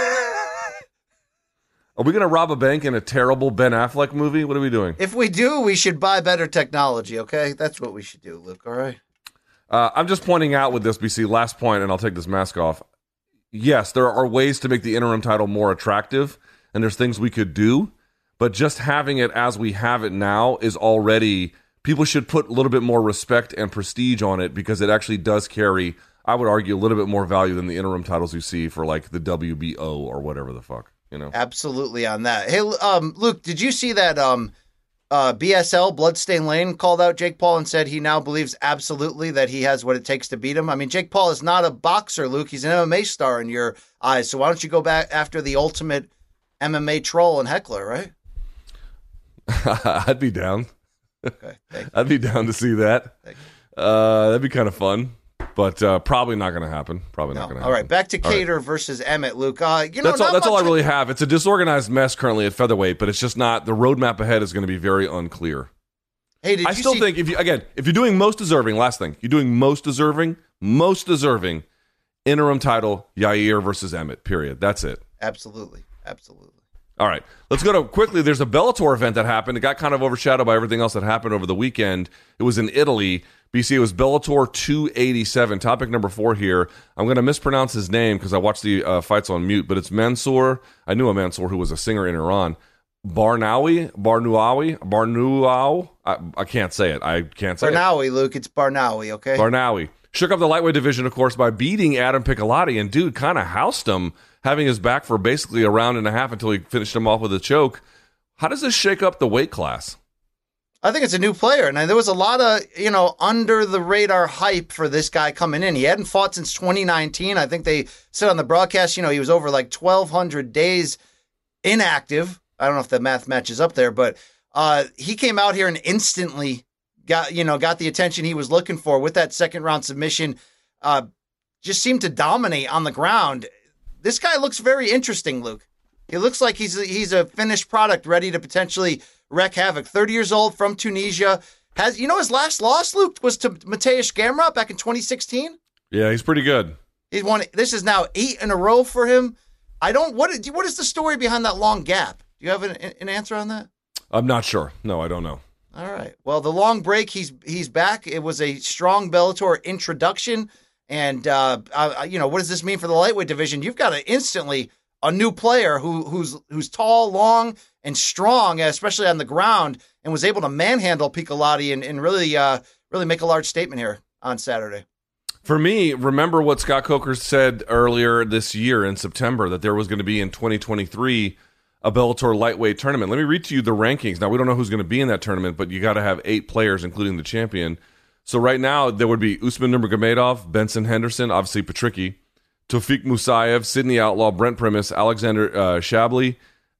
S6: Are we going to rob a bank in a terrible Ben Affleck movie? What are we doing?
S7: If we do, we should buy better technology, okay? That's what we should do, Luke, all right?
S6: I'm just pointing out with this, BC, last point, and I'll take this mask off. Yes, there are ways to make the interim title more attractive, and there's things we could do, but just having it as we have it now is already... People should put a little bit more respect and prestige on it because it actually does carry, I would argue, a little bit more value than the interim titles you see for like the WBO or whatever the fuck.
S7: Absolutely on that. Hey, Luke, did you see that BSL, Bloodstained Lane, called out Jake Paul and said he now believes absolutely that he has what it takes to beat him? I mean, Jake Paul is not a boxer, Luke. He's an MMA star in your eyes. So why don't you go back after the ultimate MMA troll and heckler, right?
S6: I'd be down.
S7: Okay,
S6: I'd be down to see that. That'd be kind of fun. But probably not going to happen.
S7: All right, back to Kattar versus Emmett, Luke.
S6: That's all I really have. It's a disorganized mess currently at featherweight, but it's just not. The roadmap ahead is going to be very unclear.
S7: Hey,
S6: I still think if you're doing most deserving, last thing, you're doing most deserving, interim title, Yair versus Emmett. Period. That's it.
S7: Absolutely.
S6: All right, let's go to quickly. There's a Bellator event that happened. It got kind of overshadowed by everything else that happened over the weekend. It was in Italy. BC, it was Bellator 287. Topic number 4 here. I'm going to mispronounce his name because I watched the fights on mute, but it's Mansour. I knew a Mansour who was a singer in Iran. Barnawi. I can't say it.
S7: Barnawi, Luke. It's Barnawi, okay?
S6: Barnawi. Shook up the lightweight division, of course, by beating Adam Piccolotti, and dude kind of housed him, having his back for basically a round and a half until he finished him off with a choke. How does this shake up the weight class?
S7: I think it's a new player, and there was a lot of, under the radar hype for this guy coming in. He hadn't fought since 2019. I think they said on the broadcast, he was over like 1,200 days inactive. I don't know if the math matches up there, but he came out here and instantly got the attention he was looking for with that second round submission. Just seemed to dominate on the ground. This guy looks very interesting, Luke. He looks like he's a finished product ready to potentially wreak havoc. 30 years old, from Tunisia. His last loss, Luke, was to Mateusz Gamrot back in 2016?
S6: Yeah, he's pretty good.
S7: He's won. This is now 8 in a row for him. What is the story behind that long gap? Do you have an answer on that?
S6: I'm not sure. No, I don't know.
S7: All right. Well, the long break, he's back. It was a strong Bellator introduction. And, what does this mean for the lightweight division? You've got instantly a new player who's tall, long, and strong, especially on the ground, and was able to manhandle Piccolotti and really make a large statement here on Saturday.
S6: For me, remember what Scott Coker said earlier this year in September, that there was going to be in 2023 a Bellator lightweight tournament. Let me read to you the rankings. Now, we don't know who's going to be in that tournament, but you got to have 8 players, including the champion. So right now, there would be Usman Nurmagomedov, Benson Henderson, obviously Patricky, Tofik Musayev, Sidney Outlaw, Brent Primus, Alexander Shabley,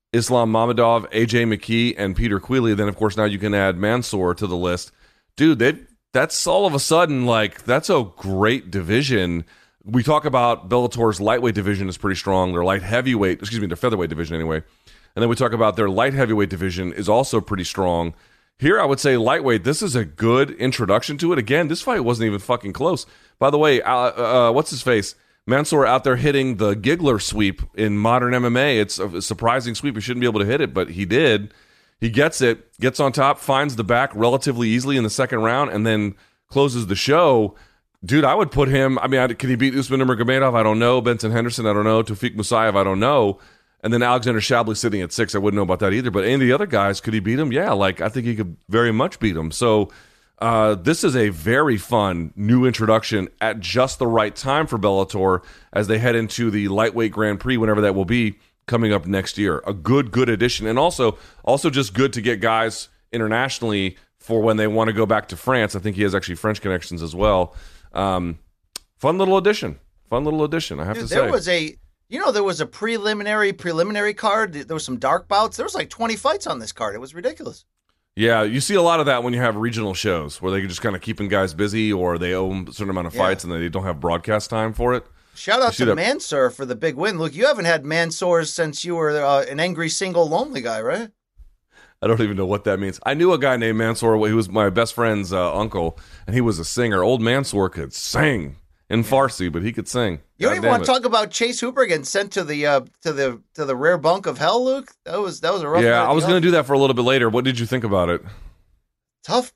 S6: Islam Mamedov, AJ McKee, and Peter Queally. Then, of course, now you can add Mansour to the list. Dude, that's all of a sudden, like, that's a great division. We talk about Bellator's lightweight division is pretty strong. Their their featherweight division anyway. And then we talk about their light heavyweight division is also pretty strong. Here, I would say lightweight, this is a good introduction to it. Again, this fight wasn't even fucking close. By the way, what's his face? Mansour out there hitting the Giggler sweep in modern MMA. It's a surprising sweep. He shouldn't be able to hit it, but he did. He gets it, gets on top, finds the back relatively easily in the second round, and then closes the show. Dude, I would put him, could he beat Usman Nurmagomedov? I don't know. Benson Henderson? I don't know. Tawfiq Musayev? I don't know. And then Alexander Shabliy sitting at 6. I wouldn't know about that either. But any of the other guys, could he beat him? Yeah, I think he could very much beat him. So this is a very fun new introduction at just the right time for Bellator as they head into the lightweight Grand Prix, whenever that will be, coming up next year. A good addition. And also just good to get guys internationally for when they want to go back to France. I think he has actually French connections as well. Fun little addition, I have to say.
S7: There was a preliminary card. There was some dark bouts. There was like 20 fights on this card. It was ridiculous.
S6: Yeah, you see a lot of that when you have regional shows where they can just kind of keeping guys busy, or they owe them a certain amount of fights and they don't have broadcast time for it.
S7: Shout out to Mansour for the big win. Look, you haven't had Mansour since you were an angry, single, lonely guy, right?
S6: I don't even know what that means. I knew a guy named Mansour. He was my best friend's uncle, and he was a singer. Old Mansour could sing in Farsi, but he could sing.
S7: You don't even want to talk about Chase Hooper getting sent to the rare bunk of hell, Luke. That was a rough.
S6: Yeah, I was going to do that for a little bit later. What did you think about it?
S7: Tough.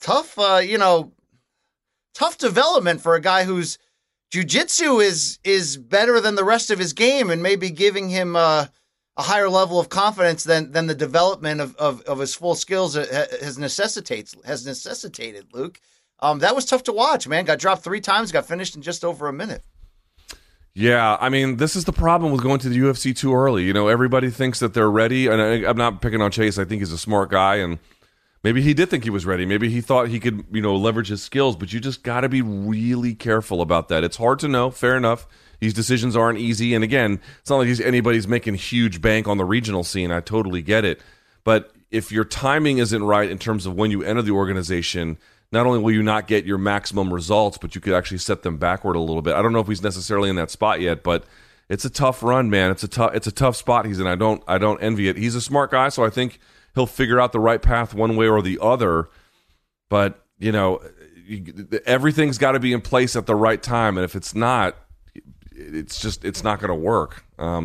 S7: Tough development for a guy whose jiu-jitsu is better than the rest of his game, and maybe giving him a higher level of confidence than the development of his full skills has necessitated, Luke. That was tough to watch, man. Got dropped 3 times, got finished in just over a minute.
S6: Yeah, this is the problem with going to the UFC too early. Everybody thinks that they're ready, and I'm not picking on Chase. I think he's a smart guy, and maybe he did think he was ready. Maybe he thought he could, leverage his skills, but you just got to be really careful about that. It's hard to know. Fair enough. These decisions aren't easy. And again, it's not like anybody's making huge bank on the regional scene. I totally get it. But if your timing isn't right in terms of when you enter the organization, not only will you not get your maximum results, but you could actually set them backward a little bit. I don't know if he's necessarily in that spot yet, but it's a tough run, man. It's a tough spot he's in. I don't envy it. He's a smart guy, so I think he'll figure out the right path one way or the other. But, everything's got to be in place at the right time. And if it's not, it's not going to work.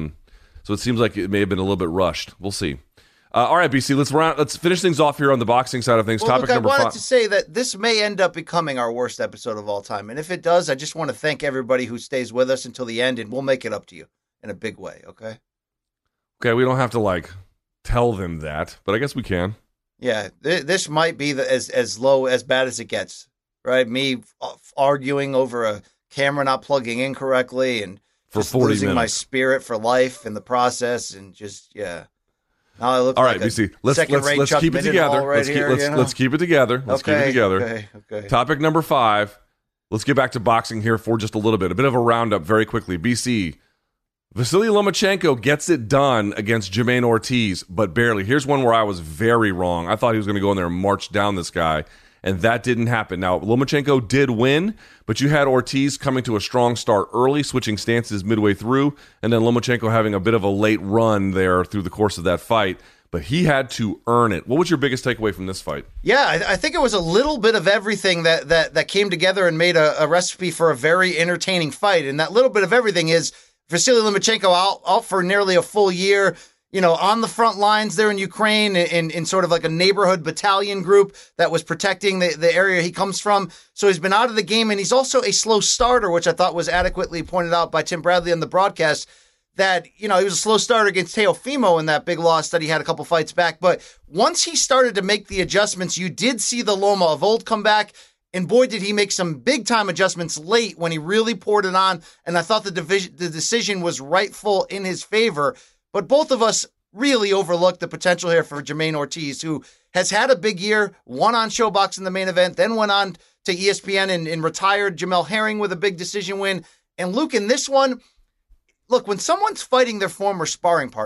S6: So it seems like it may have been a little bit rushed. We'll see. All right, BC, let's finish things off here on the boxing side of things.
S7: Well,
S6: Topic number
S7: 5. I
S6: wanted
S7: wanted to say that this may end up becoming our worst episode of all time. And if it does, I just want to thank everybody who stays with us until the end, and we'll make it up to you in a big way, okay?
S6: Okay, we don't have to, tell them that, but I guess we can.
S7: Yeah, this might be as bad as it gets, right? Me arguing over a camera not plugging in correctly and
S6: for
S7: just
S6: 40
S7: losing
S6: minutes.
S7: my spirit for life in the process, and just, yeah. Now I look
S6: all
S7: like
S6: right, BC. Let's
S7: Chuck
S6: keep it together.
S7: Right
S6: Let's keep it together. Let's keep it together.
S7: Okay.
S6: Topic number 5. Let's get back to boxing here for just a little bit. A bit of a roundup very quickly. BC. Vasily Lomachenko gets it done against Jermaine Ortiz, but barely. Here's one where I was very wrong. I thought he was going to go in there and march down this guy, and that didn't happen. Now, Lomachenko did win, but you had Ortiz coming to a strong start early, switching stances midway through, and then Lomachenko having a bit of a late run there through the course of that fight. But he had to earn it. What was your biggest takeaway from this fight?
S7: Yeah, I think it was a little bit of everything that came together and made a recipe for a very entertaining fight. And that little bit of everything is Vasily Lomachenko out for nearly a full year, on the front lines there in Ukraine in sort of like a neighborhood battalion group that was protecting the area he comes from. So he's been out of the game, and he's also a slow starter, which I thought was adequately pointed out by Tim Bradley on the broadcast, that, he was a slow starter against Teofimo in that big loss that he had a couple fights back. But once he started to make the adjustments, you did see the Loma of old come back. And boy, did he make some big-time adjustments late when he really poured it on. And I thought the decision was rightful in his favor. But both of us really overlooked the potential here for Jermaine Ortiz, who has had a big year, won on ShowBox in the main event, then went on to ESPN and retired Jamel Herring with a big decision win. And Luke, in this one, look, when someone's fighting their former sparring partner,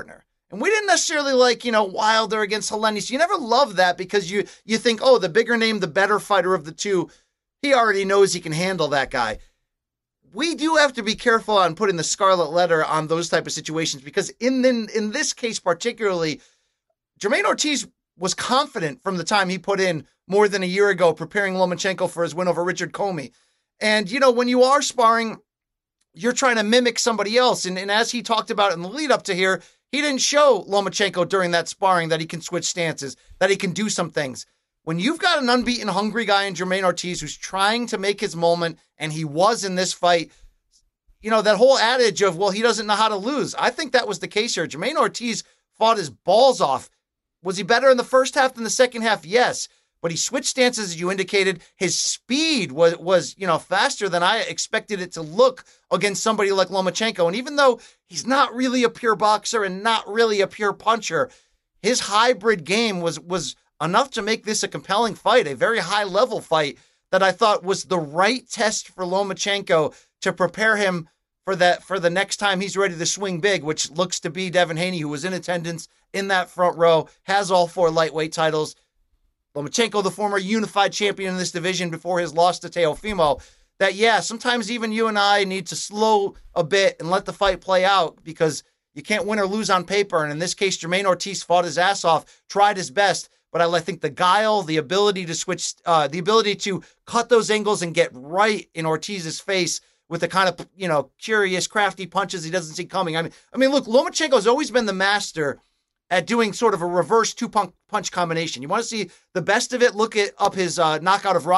S7: And we didn't necessarily like, Wilder against Helenius. You never love that because you think, oh, the bigger name, the better fighter of the two. He already knows he can handle that guy. We do have to be careful on putting the scarlet letter on those type of situations because in this case particularly, Jermaine Ortiz was confident from the time he put in more than a year ago preparing Lomachenko for his win over Richard Comey. And, when you are sparring, you're trying to mimic somebody else. And as he talked about in the lead up to here, he didn't show Lomachenko during that sparring that he can switch stances, that he can do some things. When you've got an unbeaten, hungry guy in Jermaine Ortiz who's trying to make his moment, and he was in this fight, that whole adage of, well, he doesn't know how to lose. I think that was the case here. Jermaine Ortiz fought his balls off. Was he better in the first half than the second half? Yes. But he switched stances, as you indicated. His speed was faster than I expected it to look against somebody like Lomachenko. And even though he's not really a pure boxer and not really a pure puncher, his hybrid game was enough to make this a compelling fight, a very high-level fight that I thought was the right test for Lomachenko to prepare him for the next time he's ready to swing big, which looks to be Devin Haney, who was in attendance in that front row, has all 4 lightweight titles. Lomachenko, the former unified champion in this division before his loss to Teofimo, that, sometimes even you and I need to slow a bit and let the fight play out because you can't win or lose on paper. And in this case, Jermaine Ortiz fought his ass off, tried his best, but I think the guile, the ability to switch, the ability to cut those angles and get right in Ortiz's face with the kind of, curious, crafty punches he doesn't see coming. I mean, look, Lomachenko's always been the master at doing sort of a reverse two-punch combination. You want to see the best of it? Look up his knockout of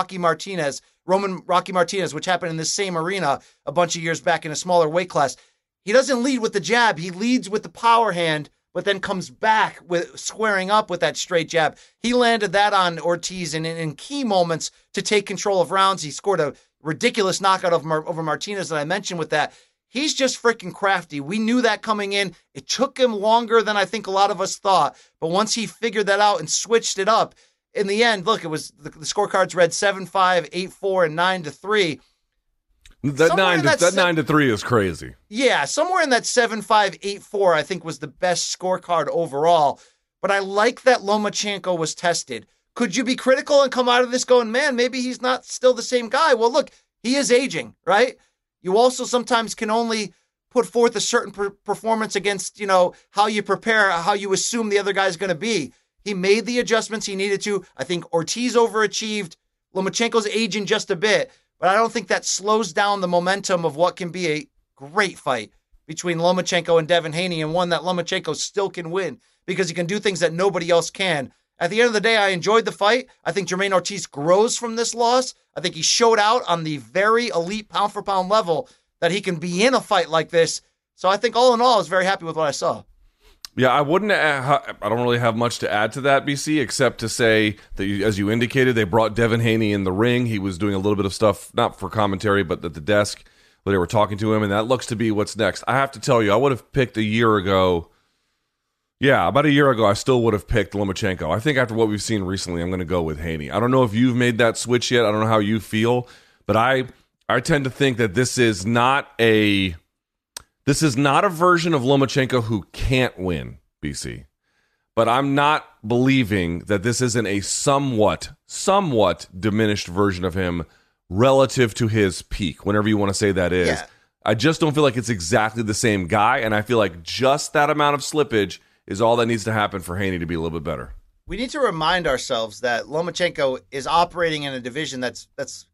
S7: Roman Rocky Martinez, which happened in this same arena a bunch of years back in a smaller weight class. He doesn't lead with the jab. He leads with the power hand, but then comes back with squaring up with that straight jab. He landed that on Ortiz in key moments to take control of rounds. He scored a ridiculous knockout over Martinez that I mentioned with that. He's just freaking crafty. We knew that coming in. It took him longer than I think a lot of us thought. But once he figured that out and switched it up, in the end, look, it was the scorecards read 7-5, 8-4, and 9-3.
S6: That 9-3 is crazy.
S7: Yeah, somewhere in that 7-5, 8-4, I think was the best scorecard overall. But I like that Lomachenko was tested. Could you be critical and come out of this going, man, maybe he's not still the same guy? Well, look, he is aging, right? You also sometimes can only put forth a certain performance against, how you prepare, how you assume the other guy's going to be. He made the adjustments he needed to. I think Ortiz overachieved. Lomachenko's aging just a bit, but I don't think that slows down the momentum of what can be a great fight between Lomachenko and Devin Haney, and one that Lomachenko still can win because he can do things that nobody else can. At the end of the day, I enjoyed the fight. I think Jermaine Ortiz grows from this loss. I think he showed out on the very elite pound-for-pound level that he can be in a fight like this. So I think all in all, I was very happy with what I saw.
S6: Yeah, I don't really have much to add to that, BC, except to say that, as you indicated, they brought Devin Haney in the ring. He was doing a little bit of stuff, not for commentary, but at the desk where they were talking to him, and that looks to be what's next. I have to tell you, I would have picked a year ago. Yeah, about a year ago, I still would have picked Lomachenko. I think after what we've seen recently, I'm going to go with Haney. I don't know if you've made that switch yet. I don't know how you feel, but I tend to think that this is not a version of Lomachenko who can't win, BC. But I'm not believing that this isn't a somewhat diminished version of him relative to his peak, whenever you want to say that is. Yeah. I just don't feel like it's exactly the same guy, and I feel like just that amount of slippage is all that needs to happen for Haney to be a little bit better.
S7: We need to remind ourselves that Lomachenko is operating in a division that's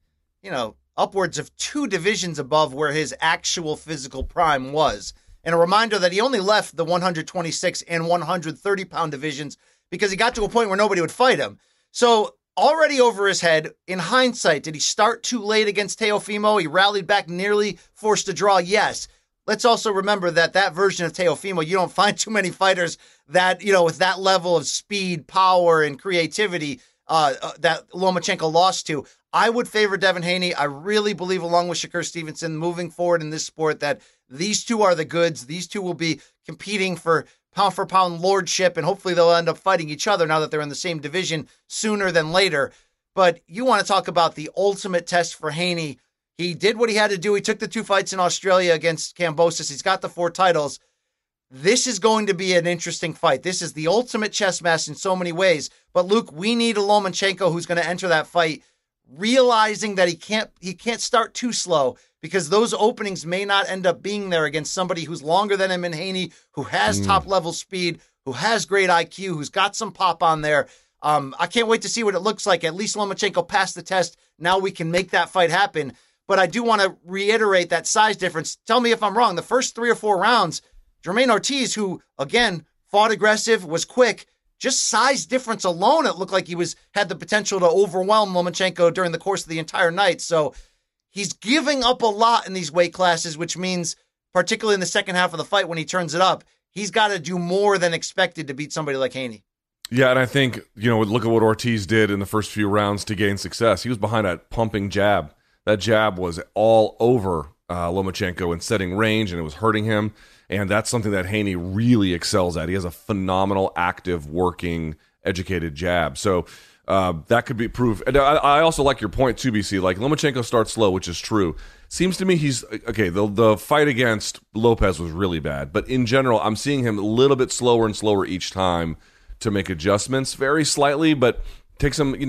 S7: upwards of 2 divisions above where his actual physical prime was. And a reminder that he only left the 126 and 130-pound divisions because he got to a point where nobody would fight him. So already over his head, in hindsight, did he start too late against Teofimo? He rallied back, nearly forced a draw. Yes. Let's also remember that version of Teofimo, you don't find too many fighters that, with that level of speed, power, and creativity that Lomachenko lost to. I would favor Devin Haney. I really believe, along with Shakur Stevenson, moving forward in this sport, that these two are the goods. These two will be competing for pound lordship, and hopefully they'll end up fighting each other now that they're in the same division sooner than later. But you want to talk about the ultimate test for Haney. He did what he had to do. He took the 2 fights in Australia against Kambosos. He's got the 4 titles. This is going to be an interesting fight. This is the ultimate chess match in so many ways. But Luke, we need a Lomachenko who's going to enter that fight realizing that he can't start too slow, because those openings may not end up being there against somebody who's longer than him in Haney, who has top level speed, who has great IQ, who's got some pop on there. I can't wait to see what it looks like. At least Lomachenko passed the test. Now we can make that fight happen. But I do want to reiterate that size difference. Tell me if I'm wrong. The first 3 or 4 rounds, Jermaine Ortiz, who, again, fought aggressive, was quick, just size difference alone, it looked like he had the potential to overwhelm Lomachenko during the course of the entire night. So he's giving up a lot in these weight classes, which means, particularly in the second half of the fight when he turns it up, he's got to do more than expected to beat somebody like Haney.
S6: Yeah, and I think, look at what Ortiz did in the first few rounds to gain success. He was behind that pumping jab. That jab was all over Lomachenko and setting range, and it was hurting him. And that's something that Haney really excels at. He has a phenomenal, active, working, educated jab. So that could be proof. And I also like your point too, BC. Like, Lomachenko starts slow, which is true. Seems to me he's okay. The fight against Lopez was really bad, but in general, I'm seeing him a little bit slower and slower each time to make adjustments, very slightly, but takes him.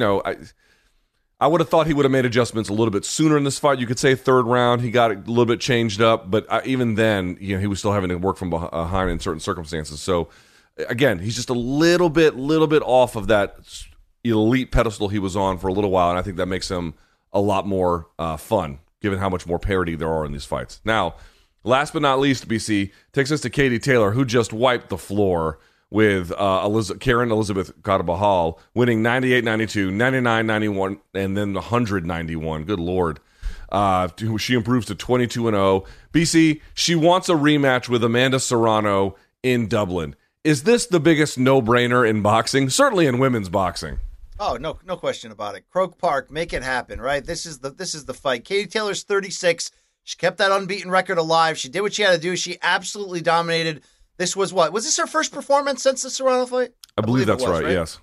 S6: I would have thought he would have made adjustments a little bit sooner in this fight. You could say third round, he got a little bit changed up, but even then, he was still having to work from behind in certain circumstances. So, again, he's just a little bit off of that elite pedestal he was on for a little while, and I think that makes him a lot more fun, given how much more parity there are in these fights. Now, last but not least, BC, takes us to Katie Taylor, who just wiped the floor with Karen Elizabeth Carvajal, winning 98-92, 99-91, and then 191. Good Lord. She improves to 22-0. BC, she wants a rematch with Amanda Serrano in Dublin. Is this the biggest no-brainer in boxing? Certainly in women's boxing.
S7: Oh, no question about it. Croke Park, make it happen, right? This is the fight. Katie Taylor's 36. She kept that unbeaten record alive. She did what she had to do. She absolutely dominated. This was what? Was this her first performance since the Serrano fight?
S6: I believe that's right, yes.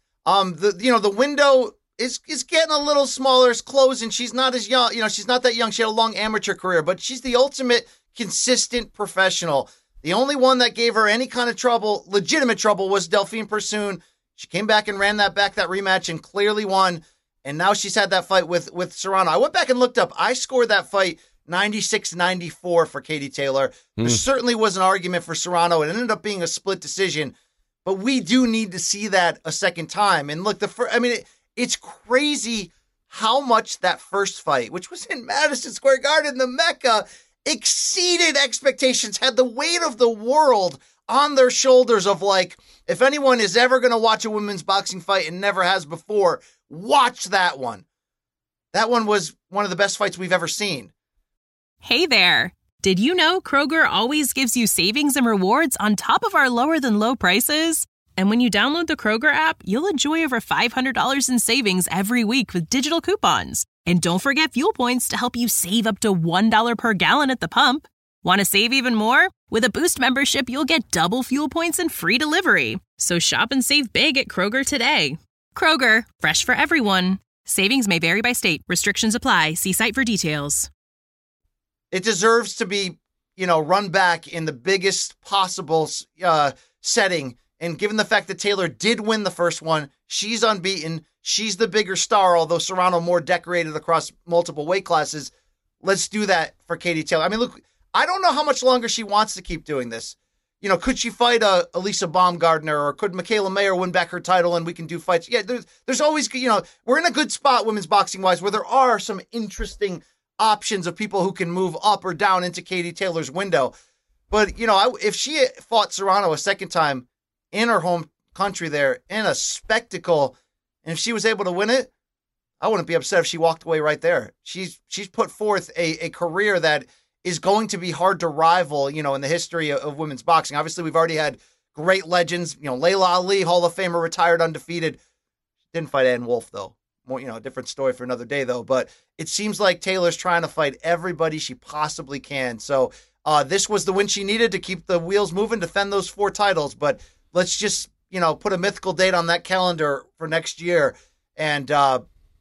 S7: The window is getting a little smaller, it's closing. She's not as young, she's not that young. She had a long amateur career, but she's the ultimate consistent professional. The only one that gave her any kind of trouble, legitimate trouble, was Delphine Persoon. She came back and ran that rematch and clearly won. And now she's had that fight with Serrano. I went back and looked up. I scored that fight 96-94 for Katie Taylor. There certainly was an argument for Serrano. It ended up being a split decision, but we do need to see that a second time. And look, it's crazy how much that first fight, which was in Madison Square Garden, the Mecca, exceeded expectations, had the weight of the world on their shoulders of like, if anyone is ever going to watch a women's boxing fight and never has before, watch that one. That one was one of the best fights we've ever seen.
S8: Hey there. Did you know Kroger always gives you savings and rewards on top of our lower than low prices? And when you download the Kroger app, you'll enjoy over $500 in savings every week with digital coupons. And don't forget fuel points to help you save up to $1 per gallon at the pump. Want to save even more? With a Boost membership, you'll get double fuel points and free delivery. So shop and save big at Kroger today. Kroger, fresh for everyone. Savings may vary by state. Restrictions apply. See site for details.
S7: It deserves to be, run back in the biggest possible setting. And given the fact that Taylor did win the first one, she's unbeaten. She's the bigger star, although Serrano more decorated across multiple weight classes. Let's do that for Katie Taylor. I mean, look, I don't know how much longer she wants to keep doing this. Could she fight Elisa Baumgardner, or could Michaela Mayer win back her title and we can do fights? Yeah, there's always, we're in a good spot women's boxing wise where there are some interesting options of people who can move up or down into Katie Taylor's window. But, if she fought Serrano a second time in her home country there in a spectacle, and if she was able to win it, I wouldn't be upset if she walked away right there. She's put forth a career that is going to be hard to rival, in the history of women's boxing. Obviously, we've already had great legends. Layla Ali, Hall of Famer, retired undefeated. Didn't fight Ann Wolfe, though. More, a different story for another day, though. But it seems like Taylor's trying to fight everybody she possibly can. So this was the win she needed to keep the wheels moving, defend those 4 titles. But let's just, put a mythical date on that calendar for next year. And I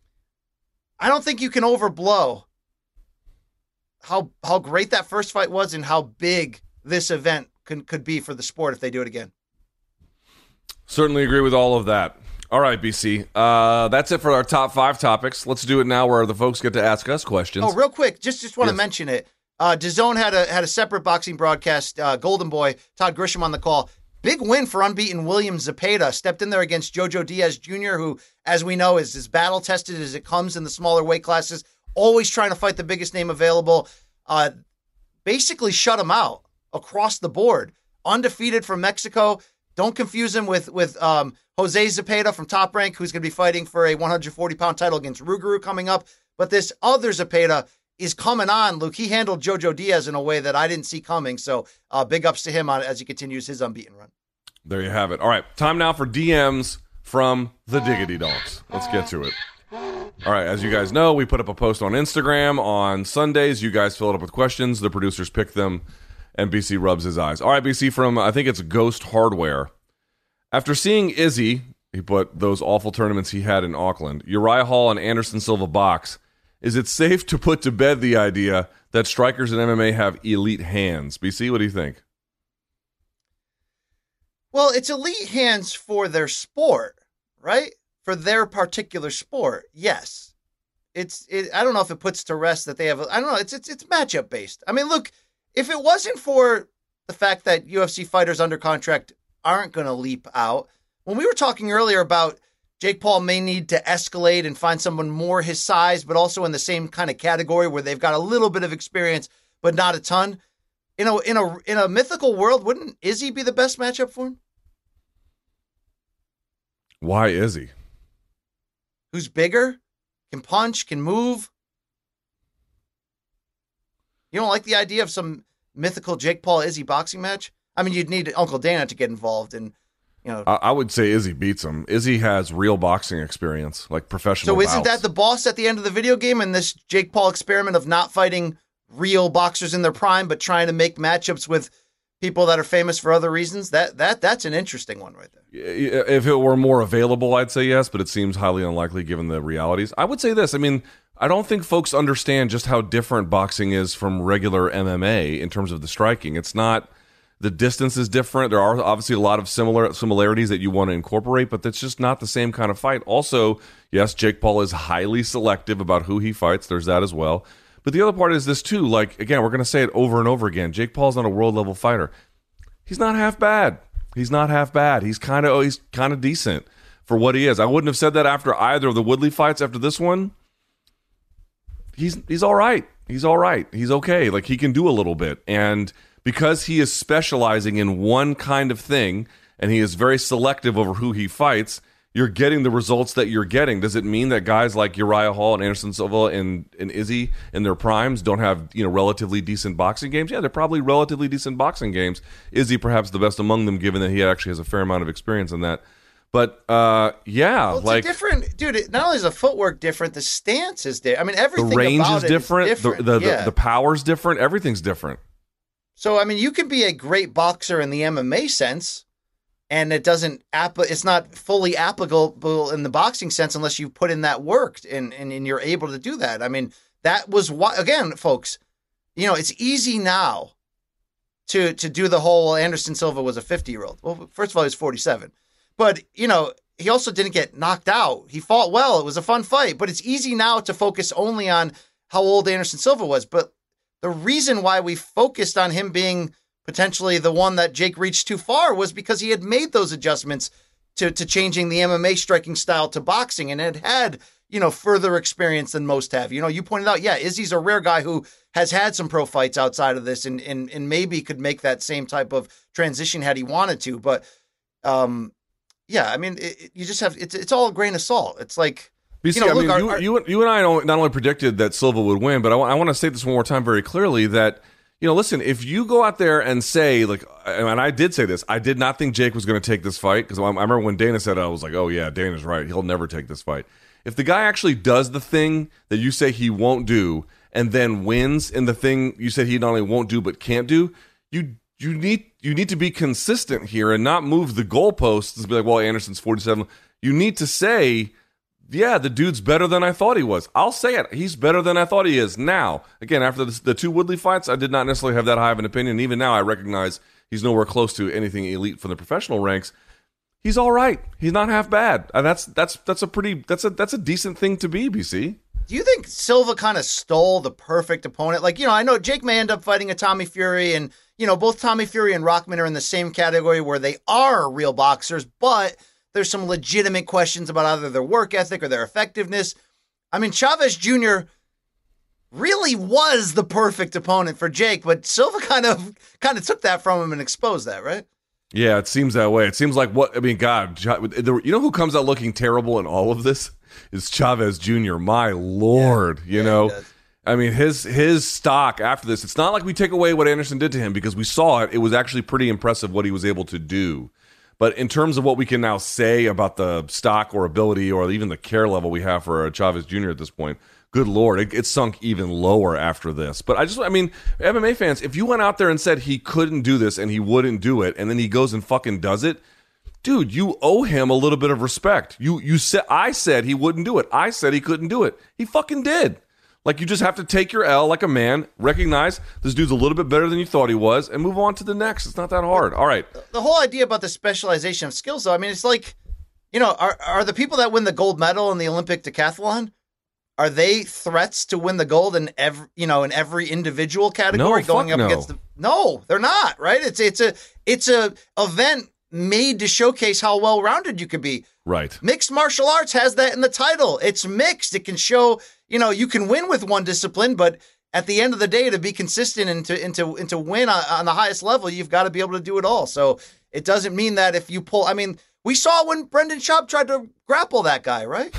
S7: don't think you can overblow how great that first fight was and how big this event could be for the sport if they do it again.
S6: Certainly agree with all of that. All right, BC. That's it for our top 5 topics. Let's do it now where the folks get to ask us questions.
S7: Oh, real quick, just want to mention it. DAZN had a separate boxing broadcast. Golden Boy, Todd Grisham on the call. Big win for unbeaten William Zepeda. Stepped in there against Jojo Diaz Jr., who, as we know, is as battle-tested as it comes in the smaller weight classes. Always trying to fight the biggest name available. Basically shut him out across the board. Undefeated from Mexico. Don't confuse him with Jose Zepeda from Top Rank, who's going to be fighting for a 140-pound title against Rougarou coming up. But this other Zepeda is coming on, Luke. He handled Jojo Diaz in a way that I didn't see coming. So big ups to him as he continues his unbeaten run.
S6: There you have it. All right, time now for DMs from the Diggity Dogs. Let's get to it. All right, as you guys know, we put up a post on Instagram on Sundays. You guys fill it up with questions. The producers pick them, and BC rubs his eyes. All right, BC from, I think it's Ghost Hardware. After seeing Izzy, he put those awful tournaments he had in Auckland, Uriah Hall and Anderson Silva box, is it safe to put to bed the idea that strikers in MMA have elite hands? BC, what do you think?
S7: Well, it's elite hands for their sport, right? For their particular sport, yes. I don't know if it puts to rest that they have. I don't know. It's matchup based. I mean, look, if it wasn't for the fact that UFC fighters under contract aren't going to leap out, when we were talking earlier about Jake Paul may need to escalate and find someone more his size, but also in the same kind of category where they've got a little bit of experience, but not a ton. In a mythical world, wouldn't Izzy be the best matchup for him?
S6: Why Izzy?
S7: Who's bigger, can punch, can move. You don't like the idea of some mythical Jake Paul Izzy boxing match? I mean, you'd need Uncle Dana to get involved, and
S6: I would say Izzy beats him. Izzy has real boxing experience, like professional.
S7: So isn't
S6: bouts.
S7: that the boss at the end of the video game in this Jake Paul experiment of not fighting real boxers in their prime, but trying to make matchups with people that are famous for other reasons? That's an interesting one right there.
S6: If it were more available, I'd say yes, but it seems highly unlikely given the realities. I would say this. I mean, I don't think folks understand just how different boxing is from regular MMA in terms of the striking. It's not. The distance is different. There are obviously a lot of similarities that you want to incorporate, but that's just not the same kind of fight. Also, yes, Jake Paul is highly selective about who he fights. There's that as well. But the other part is this too. Like, again, we're going to say it over and over again. Jake Paul's not a world-level fighter. He's not half bad. He's kind of decent for what he is. I wouldn't have said that after either of the Woodley fights. After this one, he's all right. He's all right. He's okay. Like, he can do a little bit. And because he is specializing in one kind of thing and he is very selective over who he fights, you're getting the results that you're getting. Does it mean that guys like Uriah Hall and Anderson Silva and Izzy in their primes don't have, relatively decent boxing games? Yeah, they're probably relatively decent boxing games. Izzy perhaps the best among them, given that he actually has a fair amount of experience in that. But yeah,
S7: well, it's different, dude. Not only is the footwork different, the stance is different. I mean, everything.
S6: The range
S7: about
S6: is different.
S7: Is different.
S6: The power's different. Everything's different.
S7: So, I mean, you can be a great boxer in the MMA sense, and it's not fully applicable in the boxing sense unless you put in that work and you're able to do that. I mean, that was why, again, folks, it's easy now to do the whole Anderson Silva was a 50-year-old. Well, first of all, he was 47. But, he also didn't get knocked out. He fought well. It was a fun fight. But it's easy now to focus only on how old Anderson Silva was. But the reason why we focused on him being potentially the one that Jake reached too far was because he had made those adjustments to changing the MMA striking style to boxing and had further experience than most have. You pointed out, yeah, Izzy's a rare guy who has had some pro fights outside of this and maybe could make that same type of transition had he wanted to. But, yeah, I mean, you just have, it's all a grain of salt. It's like,
S6: BC, you and I not only predicted that Silva would win, but I want to say this one more time very clearly that, listen, if you go out there and say, like, and I did say this, I did not think Jake was going to take this fight because I remember when Dana said it, I was like, oh yeah, Dana's right. He'll never take this fight. If the guy actually does the thing that you say he won't do and then wins in the thing you said he not only won't do but can't do, you need to be consistent here and not move the goalposts to be like, well, Anderson's 47. You need to say, yeah, the dude's better than I thought he was. I'll say it. He's better than I thought he is now. Again, after the two Woodley fights, I did not necessarily have that high of an opinion. Even now, I recognize He's nowhere close to anything elite from the professional ranks. He's all right. He's not half bad. And that's a decent thing to be, BC.
S7: Do you think Silva kind of stole the perfect opponent? Like, I know Jake may end up fighting a Tommy Fury, and, both Tommy Fury and Rockman are in the same category where they are real boxers, but there's some legitimate questions about either their work ethic or their effectiveness. I mean, Chavez Jr. really was the perfect opponent for Jake, but Silva kind of took that from him and exposed that, right?
S6: Yeah, it seems that way. It seems like God, who comes out looking terrible in all of this is Chavez Jr. My Lord, you know. I mean, his stock after this, it's not like we take away what Anderson did to him because we saw it. It was actually pretty impressive what he was able to do. But in terms of what we can now say about the stock or ability or even the care level we have for Chavez Jr. at this point, good Lord, it sunk even lower after this. But MMA fans, if you went out there and said he couldn't do this and he wouldn't do it, and then he goes and fucking does it, dude, you owe him a little bit of respect. I said he wouldn't do it. I said he couldn't do it. He fucking did. Like, you just have to take your L like a man, recognize this dude's a little bit better than you thought he was, and move on to the next. It's not that hard. All right.
S7: The whole idea about the specialization of skills, though, I mean, it's like, are the people that win the gold medal in the Olympic decathlon, are they threats to win the gold in every individual category against the? No, they're not, right? It's a event made to showcase how well-rounded you can be.
S6: Right.
S7: Mixed martial arts has that in the title. It's mixed. It can show, you can win with one discipline, but at the end of the day, to be consistent and to win on the highest level, you've got to be able to do it all. So it doesn't mean that if you pull, I mean, we saw when Brendan Schaub tried to grapple that guy, right?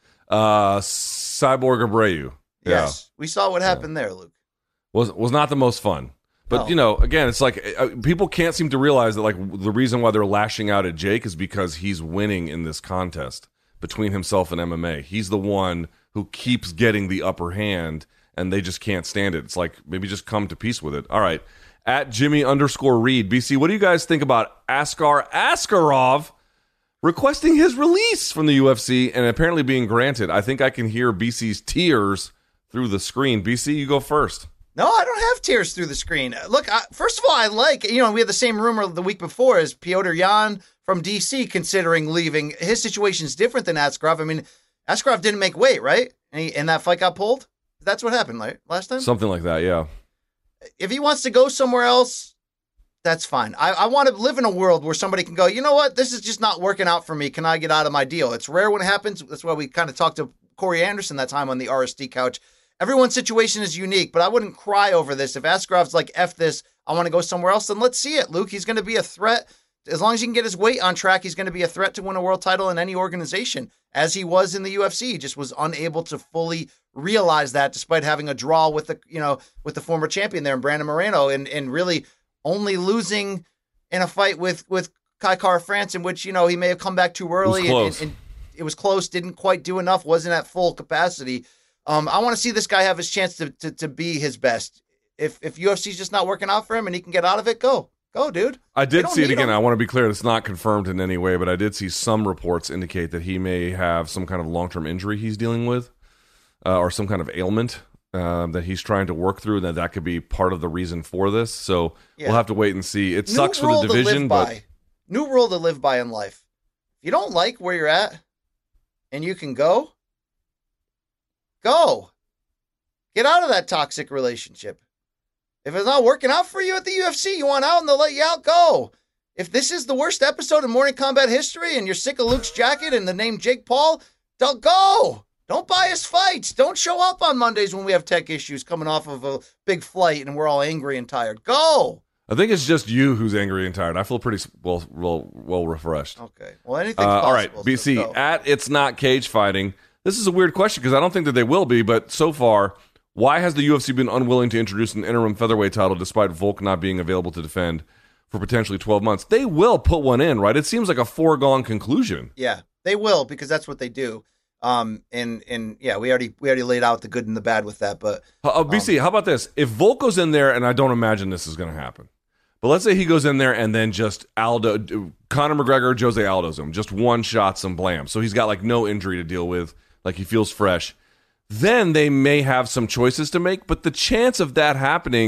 S6: Cyborg Abreu.
S7: Yes. We saw what happened there, Luke.
S6: Was not the most fun. But, again, it's like people can't seem to realize that, like, the reason why they're lashing out at Jake is because he's winning in this contest between himself and MMA. He's the one who keeps getting the upper hand, and they just can't stand it. It's like, maybe just come to peace with it. All right. At Jimmy_Reed. BC, what do you guys think about Askar Askarov requesting his release from the UFC and apparently being granted? I think I can hear BC's tears through the screen. BC, you go first.
S7: No, I don't have tears through the screen. Look, first of all, I like, we had the same rumor the week before as Piotr Jan from DC considering leaving. His situation's different than Askarov. I mean, Askarov didn't make weight, right? And that fight got pulled? That's what happened, right? Last time?
S6: Something like that, yeah.
S7: If he wants to go somewhere else, that's fine. I want to live in a world where somebody can go, you know what? This is just not working out for me. Can I get out of my deal? It's rare when it happens. That's why we kind of talked to Corey Anderson that time on the RSD couch. Everyone's situation is unique, but I wouldn't cry over this. If Askarov's like, F this, I want to go somewhere else, then let's see it, Luke. He's going to be a threat. As long as he can get his weight on track, he's going to be a threat to win a world title in any organization, as he was in the UFC. He just was unable to fully realize that despite having a draw with the former champion there, Brandon Moreno, and really only losing in a fight with Kai Kara France, in which, he may have come back too early. And it was close, didn't quite do enough, wasn't at full capacity. I want to see this guy have his chance to be his best. If UFC's just not working out for him and he can get out of it, go, dude.
S6: I did see it again. I want to be clear. It's not confirmed in any way, but I did see some reports indicate that he may have some kind of long-term injury he's dealing with or some kind of ailment that he's trying to work through, and that could be part of the reason for this. So we'll have to wait and see. It sucks for the division, but
S7: new rule to live by in life. If you don't like where you're at and you can go. Get out of that toxic relationship. If it's not working out for you at the UFC, you want out and they'll let you out, go. If this is the worst episode in Morning Combat history and you're sick of Luke's jacket and the name Jake Paul, don't go. Don't buy his fights. Don't show up on Mondays when we have tech issues coming off of a big flight and we're all angry and tired. Go.
S6: I think it's just you who's angry and tired. I feel pretty well refreshed.
S7: Okay. Well, anything's possible.
S6: All right, BC,
S7: so
S6: at It's Not Cage Fighting. This is a weird question because I don't think that they will be, but so far, why has the UFC been unwilling to introduce an interim featherweight title despite Volk not being available to defend for potentially 12 months? They will put one in, right? It seems like a foregone conclusion.
S7: Yeah, they will because that's what they do. And yeah, we already laid out the good and the bad with that. But
S6: BC, how about this? If Volk goes in there, and I don't imagine this is going to happen, but let's say he goes in there and then just Conor McGregor, Jose Aldo's him, just one shot, some blam. So he's got like no injury to deal with. Like he feels fresh, then they may have some choices to make, but the chance of that happening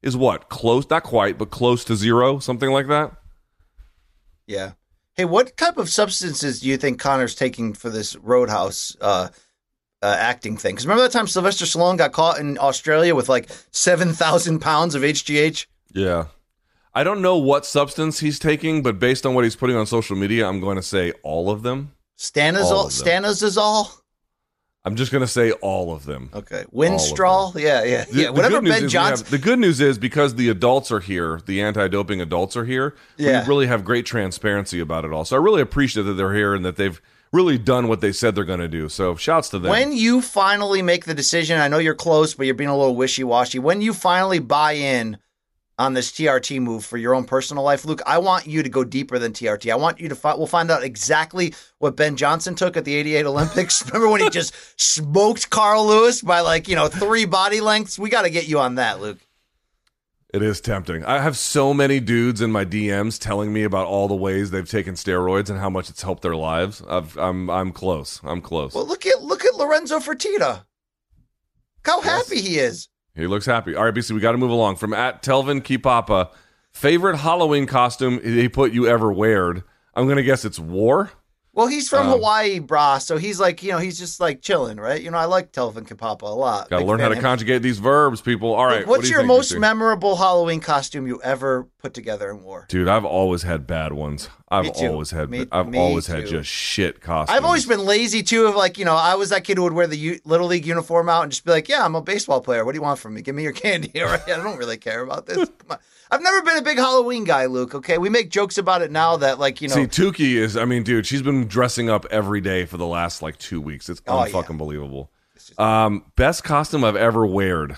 S6: is what? Close, not quite, but close to zero, something like that.
S7: Yeah. Hey, what type of substances do you think Connor's taking for this Roadhouse acting thing? Because remember that time Sylvester Stallone got caught in Australia with like 7,000 pounds of HGH?
S6: Yeah. I don't know what substance he's taking, but based on what he's putting on social media, I'm going to say all of them.
S7: Stanozol?
S6: I'm just going to say all of them.
S7: Okay. Winstrol? Yeah. Whatever Ben Johnson.
S6: The good news is because the adults are here, the anti-doping adults are here, we really have great transparency about it all. So I really appreciate that they're here and that they've really done what they said they're going to do. So shouts to them.
S7: When you finally make the decision, I know you're close, but you're being a little wishy-washy. When you finally buy in on this TRT move for your own personal life, Luke, I want you to go deeper than TRT. I want you to we'll find out exactly what Ben Johnson took at the 88 Olympics. Remember when he just smoked Carl Lewis by 3 body lengths? We got to get you on that, Luke.
S6: It is tempting. I have so many dudes in my DMs telling me about all the ways they've taken steroids and how much it's helped their lives. I'm close. Well,
S7: look at Lorenzo Fertitta. Look how happy he is.
S6: He looks happy. All right, BC, we got to move along. From @Telvin Kipapa, favorite Halloween costume he put you ever weared? I'm going to guess it's war.
S7: Well, he's from Hawaii, brah, so he's he's just chilling, right? I like Telvin Kipapa a lot.
S6: Got to learn how to conjugate these verbs, people. All right.
S7: What's your most memorable Halloween costume you ever put together and wore?
S6: Dude, I've always had bad ones. I've always had just shit costumes.
S7: I've always been lazy too. I was that kid who would wear the Little League uniform out and just be like, "Yeah, I'm a baseball player. What do you want from me? Give me your candy." Right? I don't really care about this. Come on. I've never been a big Halloween guy, Luke. Okay, we make jokes about it now that See,
S6: Tukey is. I mean, dude, she's been dressing up every day for the last 2 weeks. It's unfucking believable. Best costume I've ever weared.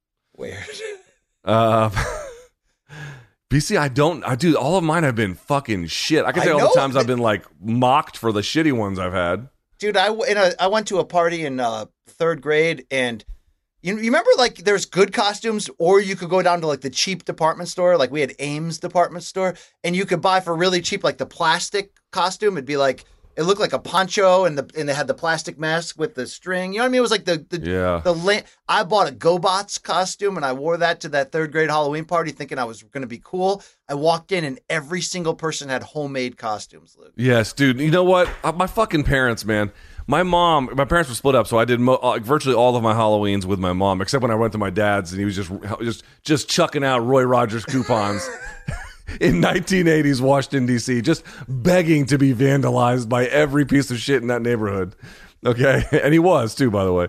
S6: BC, dude, all of mine have been fucking shit. I can say all the times I've been mocked for the shitty ones I've had.
S7: Dude, I went to a party in 3rd grade and you remember there's good costumes or you could go down to the cheap department store. We had Ames department store and you could buy for really cheap, the plastic costume. It'd be it looked like a poncho and they had the plastic mask with the string. You know what I mean? It was I bought a GoBots costume and I wore that to that 3rd grade Halloween party thinking I was going to be cool. I walked in and every single person had homemade costumes, Luke.
S6: Yes, dude. You know what? My fucking parents, man. My parents were split up, so I did virtually all of my Halloweens with my mom, except when I went to my dad's and he was just chucking out Roy Rogers coupons in 1980s Washington, D.C., just begging to be vandalized by every piece of shit in that neighborhood. Okay? And he was, too, by the way.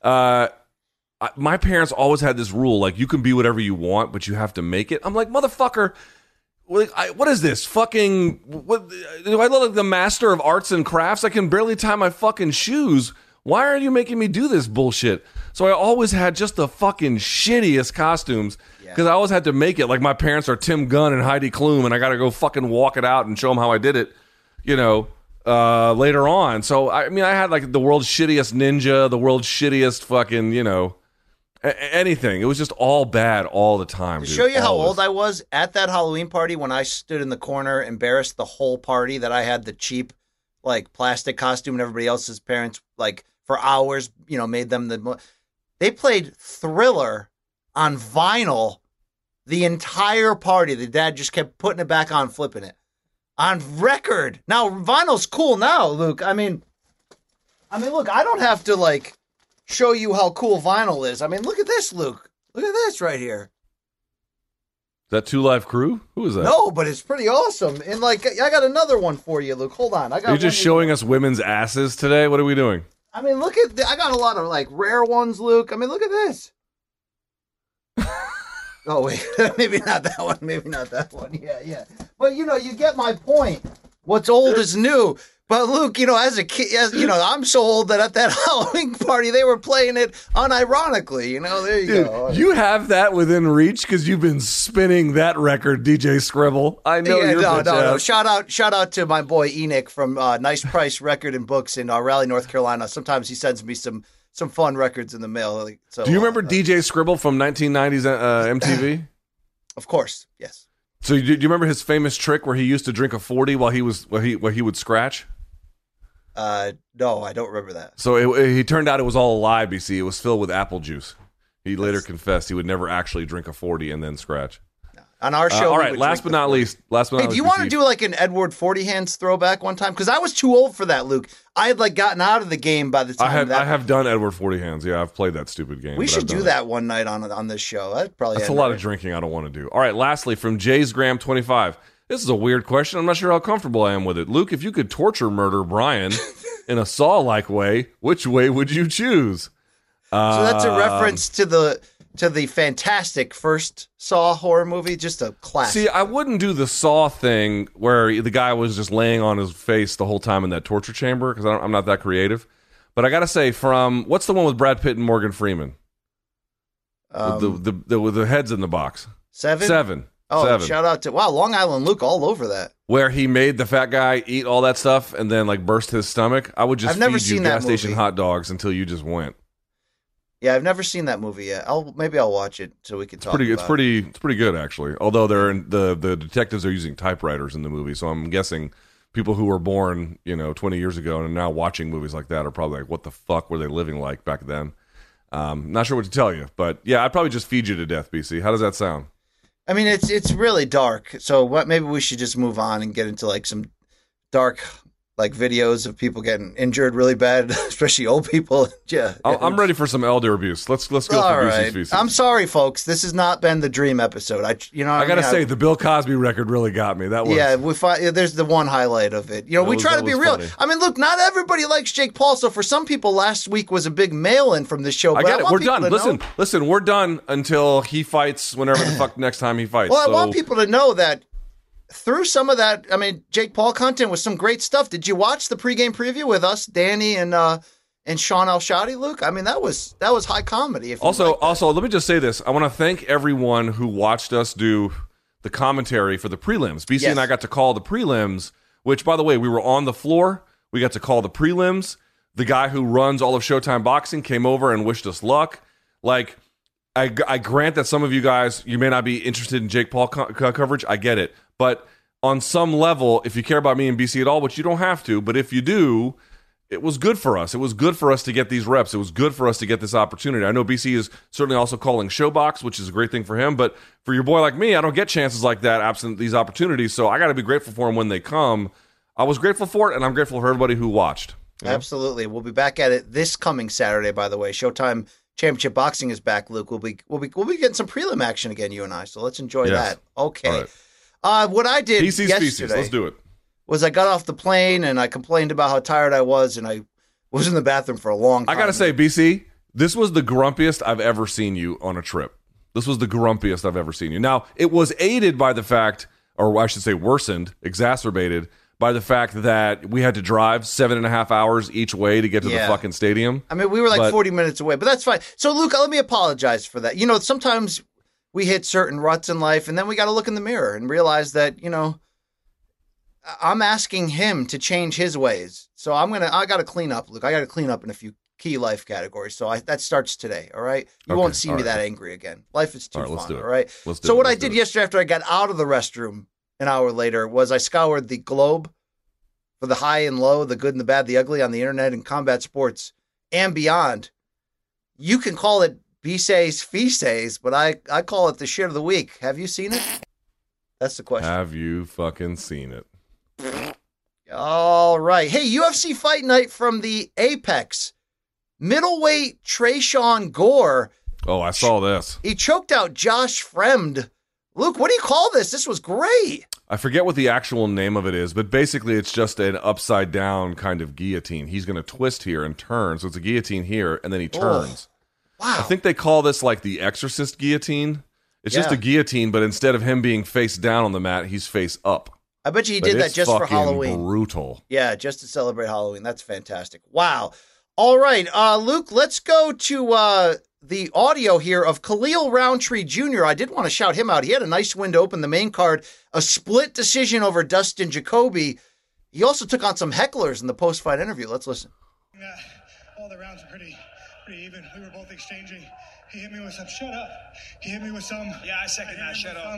S6: My parents always had this rule, you can be whatever you want, but you have to make it. I'm like, motherfucker, what is this? Fucking, what, do I look like the master of arts and crafts? I can barely tie my fucking shoes. Why are you making me do this bullshit? So I always had just the fucking shittiest costumes because I always had to make it. My parents are Tim Gunn and Heidi Klum, and I got to go fucking walk it out and show them how I did it, later on. So, I had the world's shittiest ninja, the world's shittiest fucking, anything. It was just all bad all the time.
S7: To show you how old I was at that Halloween party when I stood in the corner, embarrassed the whole party that I had the cheap, plastic costume and everybody else's parents, for hours, made them they played Thriller on vinyl the entire party. The dad just kept putting it back on, flipping it on record. Now vinyl's cool now, Luke. I mean, look, I don't have to show you how cool vinyl is. Look at this, Luke. Look at this right here.
S6: Is that Two Live Crew? Who is that?
S7: No, but it's pretty awesome. And I got another one for you, Luke. Hold on.
S6: Are you just showing us women's asses today? What are we doing?
S7: Look at I got a lot of rare ones, Luke. Look at this. Oh wait, maybe not that one. Maybe not that one. Yeah. But you get my point. What's old is new. But Luke, as a kid, I'm so old that at that Halloween party they were playing it unironically. There you go.
S6: You have that within reach because you've been spinning that record, DJ Scribble. I know you're
S7: no. Shout out to my boy Enoch from Nice Price Record and Books in Raleigh, North Carolina. Sometimes he sends me some fun records in the mail. So,
S6: do you remember DJ Scribble from 1990s MTV?
S7: Of course, yes.
S6: So do you remember his famous trick where he used to drink a 40 while he would scratch?
S7: No, I don't remember that.
S6: So he turned out it was all a lie, BC. It was filled with apple juice. He later confessed he would never actually drink a 40 and then scratch.
S7: On our show,
S6: all right. Last but not least.
S7: Hey, do you want to do like an Edward 40 Hands throwback one time? Because I was too old for that, Luke. I had like gotten out of the game by the time.
S6: I have done Edward 40 Hands. Yeah, I've played that stupid game.
S7: We should do that one night on this show. That's
S6: a lot of drinking I don't want to do. All right. Lastly, from Jays Graham 25. This is a weird question. I'm not sure how comfortable I am with it. Luke, if you could torture murder Brian in a Saw-like way, which way would you choose?
S7: So that's a reference to the fantastic first Saw horror movie, just a classic.
S6: See, I wouldn't do the Saw thing where the guy was just laying on his face the whole time in that torture chamber because I'm not that creative. But I got to say, what's the one with Brad Pitt and Morgan Freeman? With the heads in the box.
S7: Seven. Oh,
S6: Seven.
S7: Shout out to Long Island Luke all over that.
S6: Where he made the fat guy eat all that stuff and then like burst his stomach. I would just feed you gas station hot dogs until you just went.
S7: Yeah, I've never seen that movie yet. Maybe I'll watch it so we can talk.
S6: It's pretty good actually. Although the detectives are using typewriters in the movie, so I'm guessing people who were born 20 years ago and are now watching movies like that are probably like, what the fuck were they living like back then? Not sure what to tell you, but yeah, I'd probably just feed you to death, BC. How does that sound?
S7: I mean, it's really dark. So maybe we should just move on and get into like some dark like videos of people getting injured really bad, especially old people. Yeah,
S6: I'm ready for some elder abuse. Let's go through BC's feces.
S7: I'm sorry, folks. This has not been the dream episode. I gotta
S6: say the Bill Cosby record really got me. That was
S7: there's the one highlight of it. We try to be real. Funny. I mean, look, not everybody likes Jake Paul. So for some people, last week was a big mail-in from this show. But
S6: I get it. We're done. Listen. We're done until he fights. Whenever the fuck next time he fights.
S7: Well, I want people to know that. Through some of that, I mean, Jake Paul content was some great stuff. Did you watch the pregame preview with us, Danny and Sean Al-Shadi, Luke? I mean, that was high comedy.
S6: Also, let me just say this. I want to thank everyone who watched us do the commentary for the prelims. BC and I got to call the prelims, which, by the way, we were on the floor. We got to call the prelims. The guy who runs all of Showtime Boxing came over and wished us luck. Like, I grant that some of you guys, you may not be interested in Jake Paul coverage. I get it. But on some level, if you care about me and BC at all, which you don't have to, but if you do, it was good for us. It was good for us to get these reps. It was good for us to get this opportunity. I know BC is certainly also calling Showbox, which is a great thing for him. But for your boy like me, I don't get chances like that absent these opportunities. So I got to be grateful for them when they come. I was grateful for it, and I'm grateful for everybody who watched.
S7: Absolutely. We'll be back at it this coming Saturday, by the way. Showtime Championship Boxing is back, Luke. We'll be getting some prelim action again, you and I. So let's enjoy that. Okay. What I did yesterday,
S6: let's do it.
S7: Was I got off the plane and I complained about how tired I was, and I was in the bathroom for a long time.
S6: I got to say, BC, this was the grumpiest I've ever seen you on a trip. This was the grumpiest I've ever seen you. Now, it was aided by the fact, or I should say worsened, exacerbated, by the fact that we had to drive 7.5 hours each way to get to the fucking stadium.
S7: I mean, we were like 40 minutes away, but that's fine. So, Luke, let me apologize for that. Sometimes we hit certain ruts in life, and then we got to look in the mirror and realize that, I'm asking him to change his ways. So I got to clean up, Luke. I got to clean up in a few key life categories. So that starts today, all right? You won't see me that angry again. Life is too fun, all right? So what I did yesterday after I got out of the restroom an hour later was I scoured the globe for the high and low, the good and the bad, the ugly on the internet and combat sports and beyond. You can call it B-says, fee-says, but I call it the shit of the week. Have you seen it? That's the question.
S6: Have you fucking seen it?
S7: All right. Hey, UFC Fight Night from the Apex. Middleweight Tresean Gore.
S6: Oh, I saw this.
S7: He choked out Josh Fremd. Luke, what do you call this? This was great.
S6: I forget what the actual name of it is, but basically it's just an upside down kind of guillotine. He's going to twist here and turn. So it's a guillotine here, and then he turns.
S7: Wow.
S6: I think they call this like the Exorcist guillotine. It's just a guillotine, but instead of him being face down on the mat, he's face up.
S7: I bet you he did that just for Halloween.
S6: Brutal.
S7: Yeah, just to celebrate Halloween. That's fantastic. Wow. All right, Luke, let's go to the audio here of Khalil Roundtree Jr. I did want to shout him out. He had a nice win to open the main card, a split decision over Dustin Jacoby. He also took on some hecklers in the post-fight interview. Let's listen.
S9: All the rounds are pretty even. We were both exchanging. He hit me with some, shut up. He hit me with some. Yeah, I second that, shut up.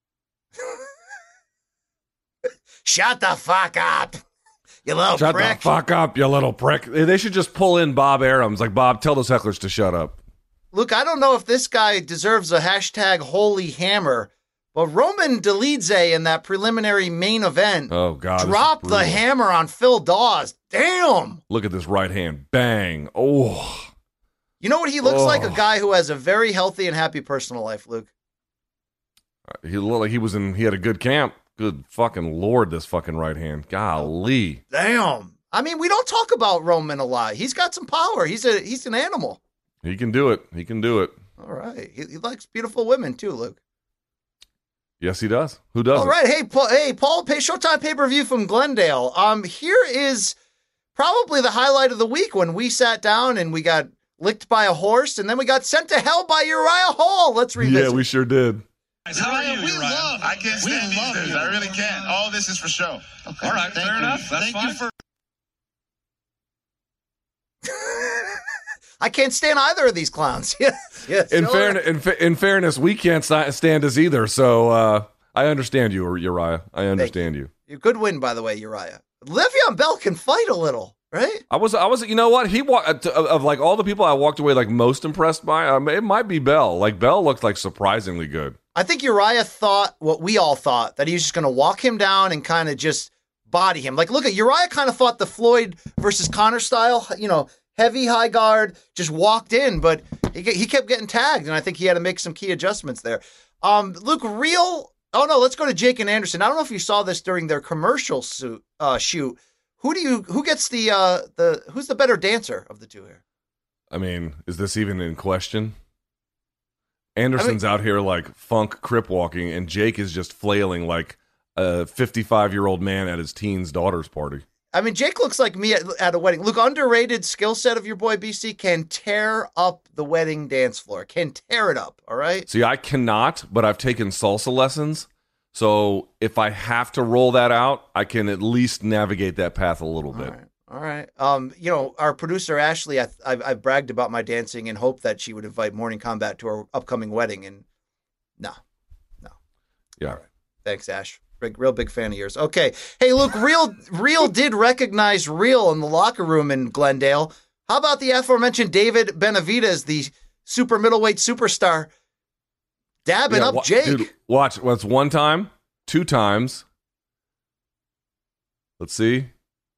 S7: Shut the fuck up, you little prick.
S6: Shut the fuck up, you little prick. They should just pull in Bob Arams. Like, Bob, tell those hecklers to shut up.
S7: Luke, I don't know if this guy deserves a hashtag holy hammer, but Roman Dolidze in that preliminary main event dropped the hammer on Phil Dawes. Damn.
S6: Look at this right hand. Bang. Oh.
S7: You know what he looks like? A guy who has a very healthy and happy personal life, Luke.
S6: He looked like he had a good camp. Good fucking Lord, this fucking right hand. Golly.
S7: Damn. I mean, we don't talk about Roman a lot. He's got some power. He's an animal.
S6: He can do it. He can do it.
S7: All right. He likes beautiful women too, Luke.
S6: Yes, he does. Who doesn't?
S7: All right. Hey, Paul, Showtime pay-per-view from Glendale. Here is probably the highlight of the week when we sat down and we got licked by a horse and then we got sent to hell by Uriah Hall. Let's revisit.
S6: Yeah, we sure did.
S9: How are you, Uriah?
S10: I can't stand these dudes. I really can't. All this is for show.
S9: Okay. All right, fair enough. That's fine.
S7: I can't stand either of these clowns. yes.
S6: In fairness, we can't stand us either. So I understand you, Uriah. I understand you.
S7: Good win, by the way, Uriah. Le'Veon Bell can fight a little, right?
S6: I was. You know what? He of like all the people I walked away like most impressed by. It might be Bell. Like Bell looked like surprisingly good.
S7: I think Uriah thought what we all thought, that he was just going to walk him down and kind of just body him. Like, look at Uriah kind of fought the Floyd versus Conor style, heavy high guard, just walked in, but he kept getting tagged, and I think he had to make some key adjustments there. Luke, let's go to Jake and Anderson. I don't know if you saw this during their commercial shoot. Who gets who's the better dancer of the two here?
S6: I mean, is this even in question? Anderson's out here like funk crip walking, and Jake is just flailing like a 55-year-old man at his teen's daughter's party.
S7: I mean, Jake looks like me at a wedding. Look, underrated skill set of your boy BC can tear up the wedding dance floor. Can tear it up, all right?
S6: See, I cannot, but I've taken salsa lessons. So if I have to roll that out, I can at least navigate that path a little bit.
S7: All right. Our producer, Ashley, I bragged about my dancing and hoped that she would invite Morning Combat to our upcoming wedding. And no.
S6: Yeah.
S7: All right. Thanks, Ash. Real big fan of yours. Okay. Hey, Luke, Real did recognize Real in the locker room in Glendale. How about the aforementioned David Benavidez, the super middleweight superstar, dabbing up Jake?
S6: Dude, watch. That's one time, two times. Let's see.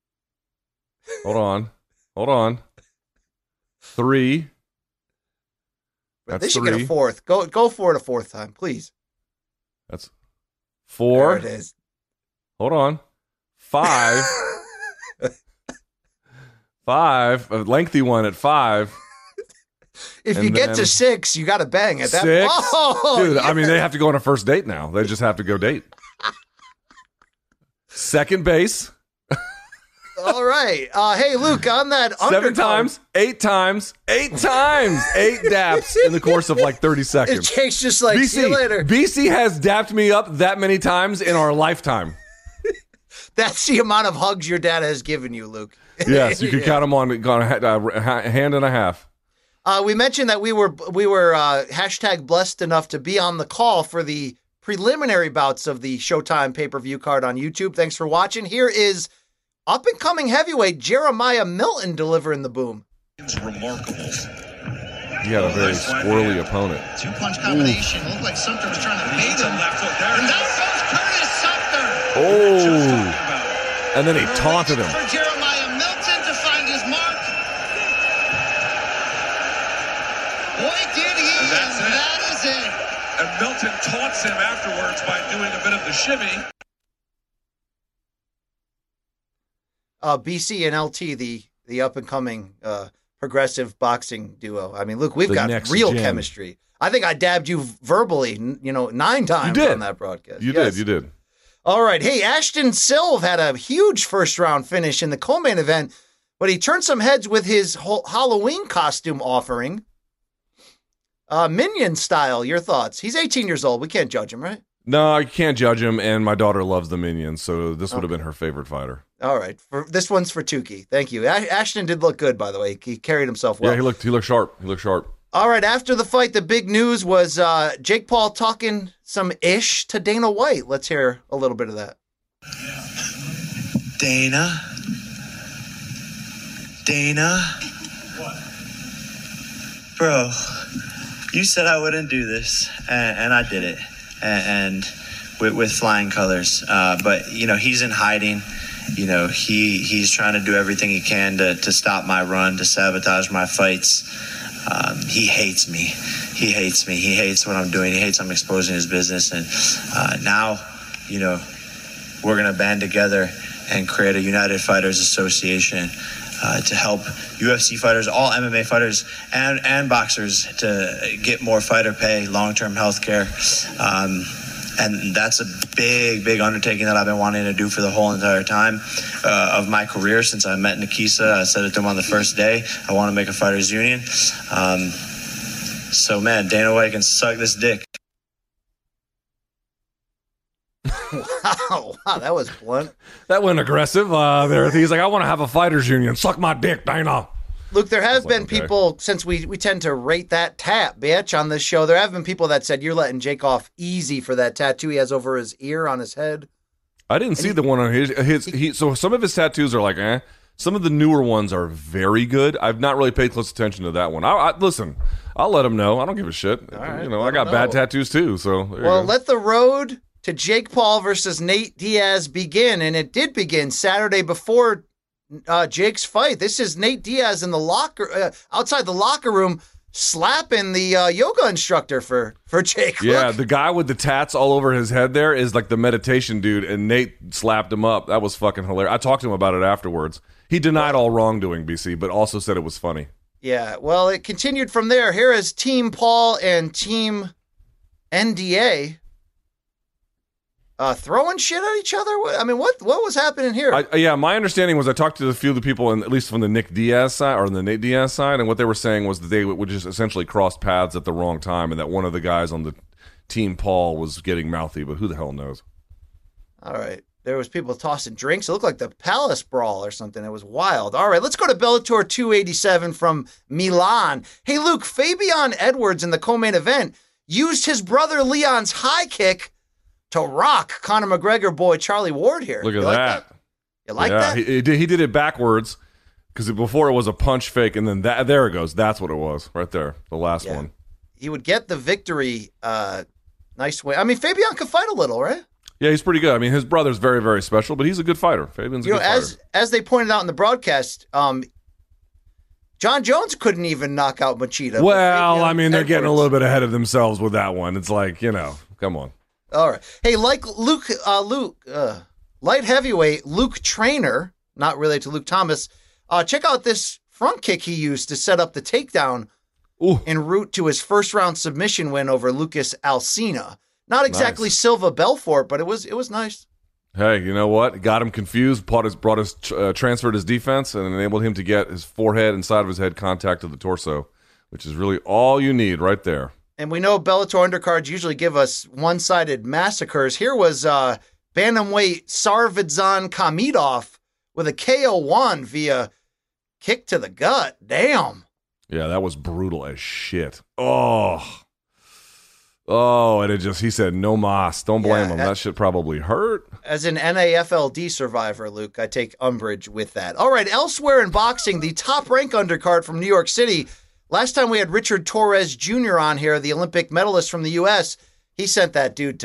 S6: Hold on. 3. That's
S7: they should
S6: 3.
S7: get a fourth. Go for it a fourth time, please.
S6: That's 4.
S7: There it is.
S6: Hold on. 5. 5. A lengthy one at 5.
S7: If you get to 6, you got to bang at that.
S6: 6.
S7: Oh,
S6: dude,
S7: yes.
S6: I mean, they have to go on a first date now. They just have to go date. Second base.
S7: All right. Hey, Luke, on that
S6: 7 times, 8 times, 8 times, 8 daps in the course of like 30 seconds.
S7: Jake's just like, see you later.
S6: BC has dapped me up that many times in our lifetime.
S7: That's the amount of hugs your dad has given you, Luke.
S6: Yes, you can count them on a hand and a half.
S7: We mentioned that we were hashtag blessed enough to be on the call for the preliminary bouts of the Showtime pay-per-view card on YouTube. Thanks for watching. Here is up-and-coming heavyweight Jeremiah Milton delivering the boom.
S10: It's remarkable.
S6: He had a very squirrely opponent.
S10: 2-punch combination. Looked like Sumter was trying to bait him. And down goes Curtis Sumter.
S6: Oh. And then he taunted him.
S10: For Jeremiah Milton to find his mark. Boy, did he. And that is it.
S11: And Milton taunts him afterwards by doing a bit of the shimmy.
S7: BC and LT, the up-and-coming progressive boxing duo. I mean, look, we've got real chemistry. I think I dabbed you verbally, 9 times on that broadcast.
S6: You did.
S7: All right. Hey, Ashton Silva had a huge first-round finish in the co-main event, but he turned some heads with his Halloween costume offering. Minion style, your thoughts? He's 18 years old. We can't judge him, right?
S6: No, I can't judge him, and my daughter loves the Minions, so this would have been her favorite fighter.
S7: All right. This one's for Tukey. Thank you. Ashton did look good, by the way. He carried himself well.
S6: Yeah, he looked sharp.
S7: All right. After the fight, the big news was Jake Paul talking some ish to Dana White. Let's hear a little bit of that.
S12: Dana. What? Bro, you said I wouldn't do this, and I did it, and with flying colors. But he's in hiding. He's trying to do everything he can to stop my run, to sabotage my fights. He hates me. He hates me. He hates what I'm doing. He hates I'm exposing his business. And now, we're going to band together and create a United Fighters Association to help UFC fighters, all MMA fighters, and boxers to get more fighter pay, long-term health care. And that's a big, big undertaking that I've been wanting to do for the whole entire time of my career since I met Nikisa. I said it to him on the first day. I want to make a fighters union. So, man, Dana White can suck this dick.
S7: Wow, that was blunt.
S6: That went aggressive. There, he's like, I want to have a fighters union. Suck my dick, Dana.
S7: Luke, there have been people, since we tend to rate that tap, bitch, on this show, there have been people that said you're letting Jake off easy for that tattoo he has over his ear on his head.
S6: I didn't see the one on his so some of his tattoos are like, eh. Some of the newer ones are very good. I've not really paid close attention to that one. Listen, I'll let him know. I don't give a shit.
S7: Right,
S6: I got bad tattoos too, so
S7: well, let the road to Jake Paul versus Nate Diaz begin, and it did begin Saturday before Jake's fight. This is Nate Diaz in the locker outside the locker room slapping the yoga instructor for Jake.
S6: Yeah,
S7: Look.
S6: the guy with the tats all over his head there is like the meditation dude, and Nate slapped him up. That was fucking hilarious. I talked to him about it afterwards. He denied all wrongdoing, BC, but also said it was funny.
S7: Yeah, well, it continued from there. Here is Team Paul and Team NDA throwing shit at each other. I mean, what was happening here?
S6: Yeah, my understanding was I talked to a few of the people, at least from the Nick Diaz side or the Nate Diaz side, and what they were saying was that they would just essentially cross paths at the wrong time, and that one of the guys on the Team Paul was getting mouthy, but who the hell knows?
S7: All right. There was people tossing drinks. It looked like the Palace Brawl or something. It was wild. All right, let's go to Bellator 287 from Milan. Hey, Luke, Fabian Edwards in the co-main event used his brother Leon's high kick to rock Conor McGregor boy Charlie Ward here.
S6: Look at that.
S7: You like that?
S6: He did it backwards because before it was a punch fake, and then there it goes. That's what it was right there, the last one.
S7: He would get the victory nice way. I mean, Fabian could fight a little, right?
S6: Yeah, he's pretty good. I mean, his brother's very, very special, but he's a good fighter. Fabian's a good fighter.
S7: As they pointed out in the broadcast, John Jones couldn't even knock out Machida.
S6: Well, I mean, they're getting a little bit ahead of themselves with that one. It's like, come on.
S7: All right. Hey, like light heavyweight Luke Trainer, not related to Luke Thomas, check out this front kick he used to set up the takedown en route to his first round submission win over Lucas Alcina. Not exactly nice. Silva Belfort, but it was nice.
S6: Hey, you know what? Got him confused, transferred his defense, and enabled him to get his forehead and side of his head contact to the torso, which is really all you need right there.
S7: And we know Bellator undercards usually give us one-sided massacres. Here was bantamweight Sarvadzan Khamidov with a KO1 via kick to the gut. Damn.
S6: Yeah, that was brutal as shit. And he said, no mas. Don't blame him. That shit probably hurt.
S7: As an NAFLD survivor, Luke, I take umbrage with that. All right, elsewhere in boxing, the top rank undercard from New York City. Last time we had Richard Torres Jr. on here, the Olympic medalist from the U.S. He sent that dude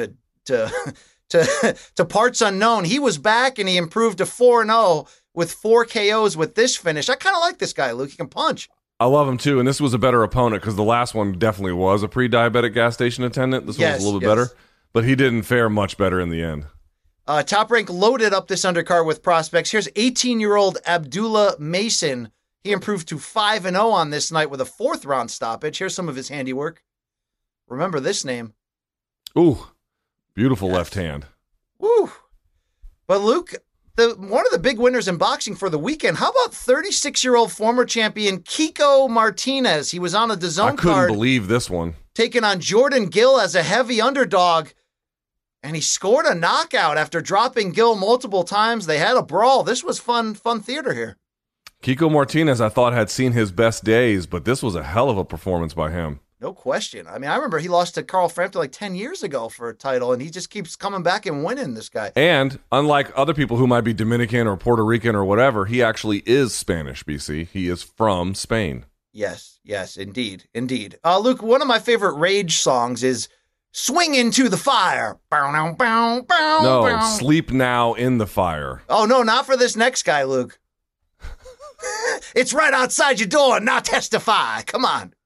S7: to parts unknown. He was back, and he improved to 4-0 with 4 KOs with this finish. I kind of like this guy, Luke. He can punch.
S6: I love him, too, and this was a better opponent because the last one definitely was a pre-diabetic gas station attendant. This one was a little bit better, but he didn't fare much better in the end.
S7: Top Rank loaded up this undercard with prospects. Here's 18-year-old Abdullah Mason. He improved to 5-0 on this night with a 4th-round stoppage. Here's some of his handiwork. Remember this name.
S6: Ooh, beautiful left hand.
S7: Woo. But, Luke, one of the big winners in boxing for the weekend, how about 36-year-old former champion Kiko Martinez? He was on a DAZN card.
S6: I couldn't believe this one.
S7: Taking on Jordan Gill as a heavy underdog, and he scored a knockout after dropping Gill multiple times. They had a brawl. This was fun theater here.
S6: Kiko Martinez, I thought, had seen his best days, but this was a hell of a performance by him.
S7: No question. I mean, I remember he lost to Carl Frampton like 10 years ago for a title, and he just keeps coming back and winning, this guy.
S6: And unlike other people who might be Dominican or Puerto Rican or whatever, he actually is Spanish, BC. He is from Spain.
S7: Yes, indeed. Luke, one of my favorite Rage songs is Swing Into the Fire.
S6: No, Sleep Now in the Fire.
S7: Oh, no, not for this next guy, Luke. It's right outside your door, now testify. Come on.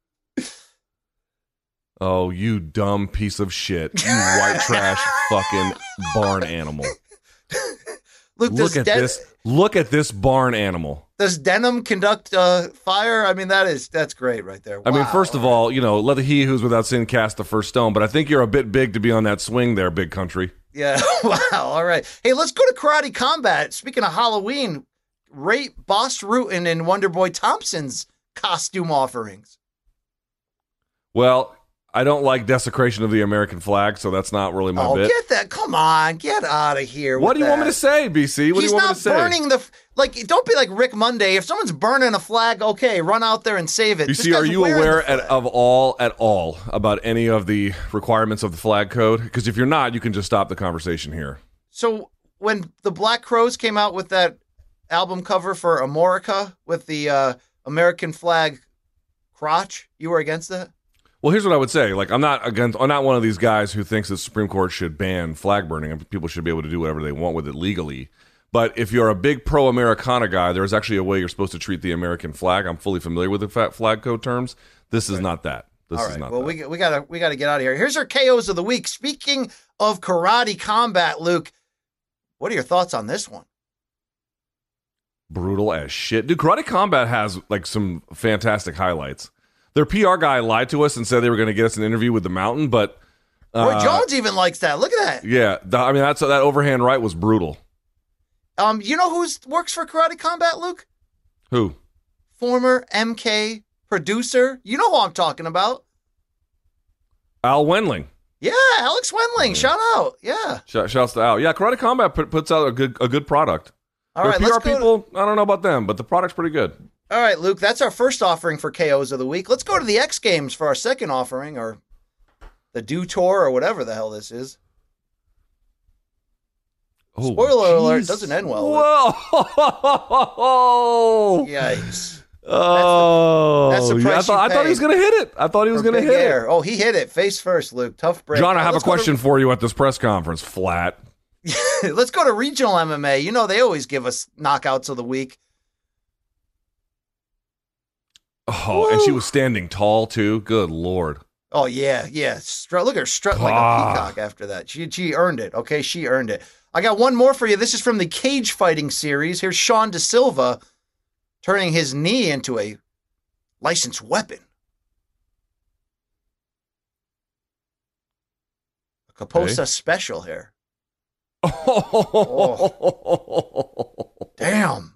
S6: Oh, you dumb piece of shit. You white trash fucking barn animal.
S7: Luke,
S6: Look at this barn animal.
S7: Does denim conduct fire? I mean, that's great right there. Wow.
S6: I mean, first of all, let he who's without sin cast the first stone, but I think you're a bit big to be on that swing there, big country.
S7: Yeah, wow, all right. Hey, let's go to Karate Combat. Speaking of Halloween, rate Boss Rutan and Wonderboy Thompson's costume offerings.
S6: Well, I don't like desecration of the American flag, so that's not really my bit.
S7: Get that. Come on. Get out of here.
S6: What do you want me to say, BC? What do you want me to say?
S7: He's not burning don't be like Rick Monday. If someone's burning a flag, okay, run out there and save it.
S6: BC, are you aware at all about any of the requirements of the flag code? Because if you're not, you can just stop the conversation here.
S7: So when the Black Crowes came out with that album cover for Amorica with the American flag crotch, you were against that?
S6: Well, here's what I would say. I'm not one of these guys who thinks the Supreme Court should ban flag burning and people should be able to do whatever they want with it legally. But if you're a big pro-Americana guy, there is actually a way you're supposed to treat the American flag. I'm fully familiar with the flag code terms. This is not that. This is not that.
S7: Well, we gotta get out of here. Here's our KOs of the week. Speaking of Karate Combat, Luke, what are your thoughts on this one?
S6: Brutal as shit. Dude, Karate Combat has some fantastic highlights. Their PR guy lied to us and said they were going to get us an interview with the Mountain, but
S7: Roy Jones even likes that. Look at that.
S6: Yeah, that overhand right was brutal.
S7: You know who works for Karate Combat, Luke?
S6: Who?
S7: Former MK producer. You know who I'm talking about.
S6: Al Wendling.
S7: Yeah, Alex Wendling. Shout out. Yeah.
S6: Shouts to Al. Yeah, Karate Combat puts out a good product.
S7: All right,
S6: PR people, I don't know about them, but the product's pretty good.
S7: All right, Luke, that's our first offering for KOs of the week. Let's go to the X Games for our second offering, or the Do Tour, or whatever the hell this is. Oh, spoiler alert, doesn't end well.
S6: Whoa!
S7: Yikes.
S6: That's the price I thought he was going to hit it. I thought he was going to hit it.
S7: Oh, he hit it face first, Luke. Tough break.
S6: John, I have a question for you at this press conference. Flat.
S7: Let's go to regional MMA. You know, they always give us knockouts of the week.
S6: Oh, woo. And she was standing tall, too. Good Lord.
S7: Oh, yeah. Look at her strut like a peacock after that. She earned it, okay? She earned it. I got one more for you. This is from the cage fighting series. Here's Sean Da Silva turning his knee into a licensed weapon. A Caposa special here. Oh. Damn.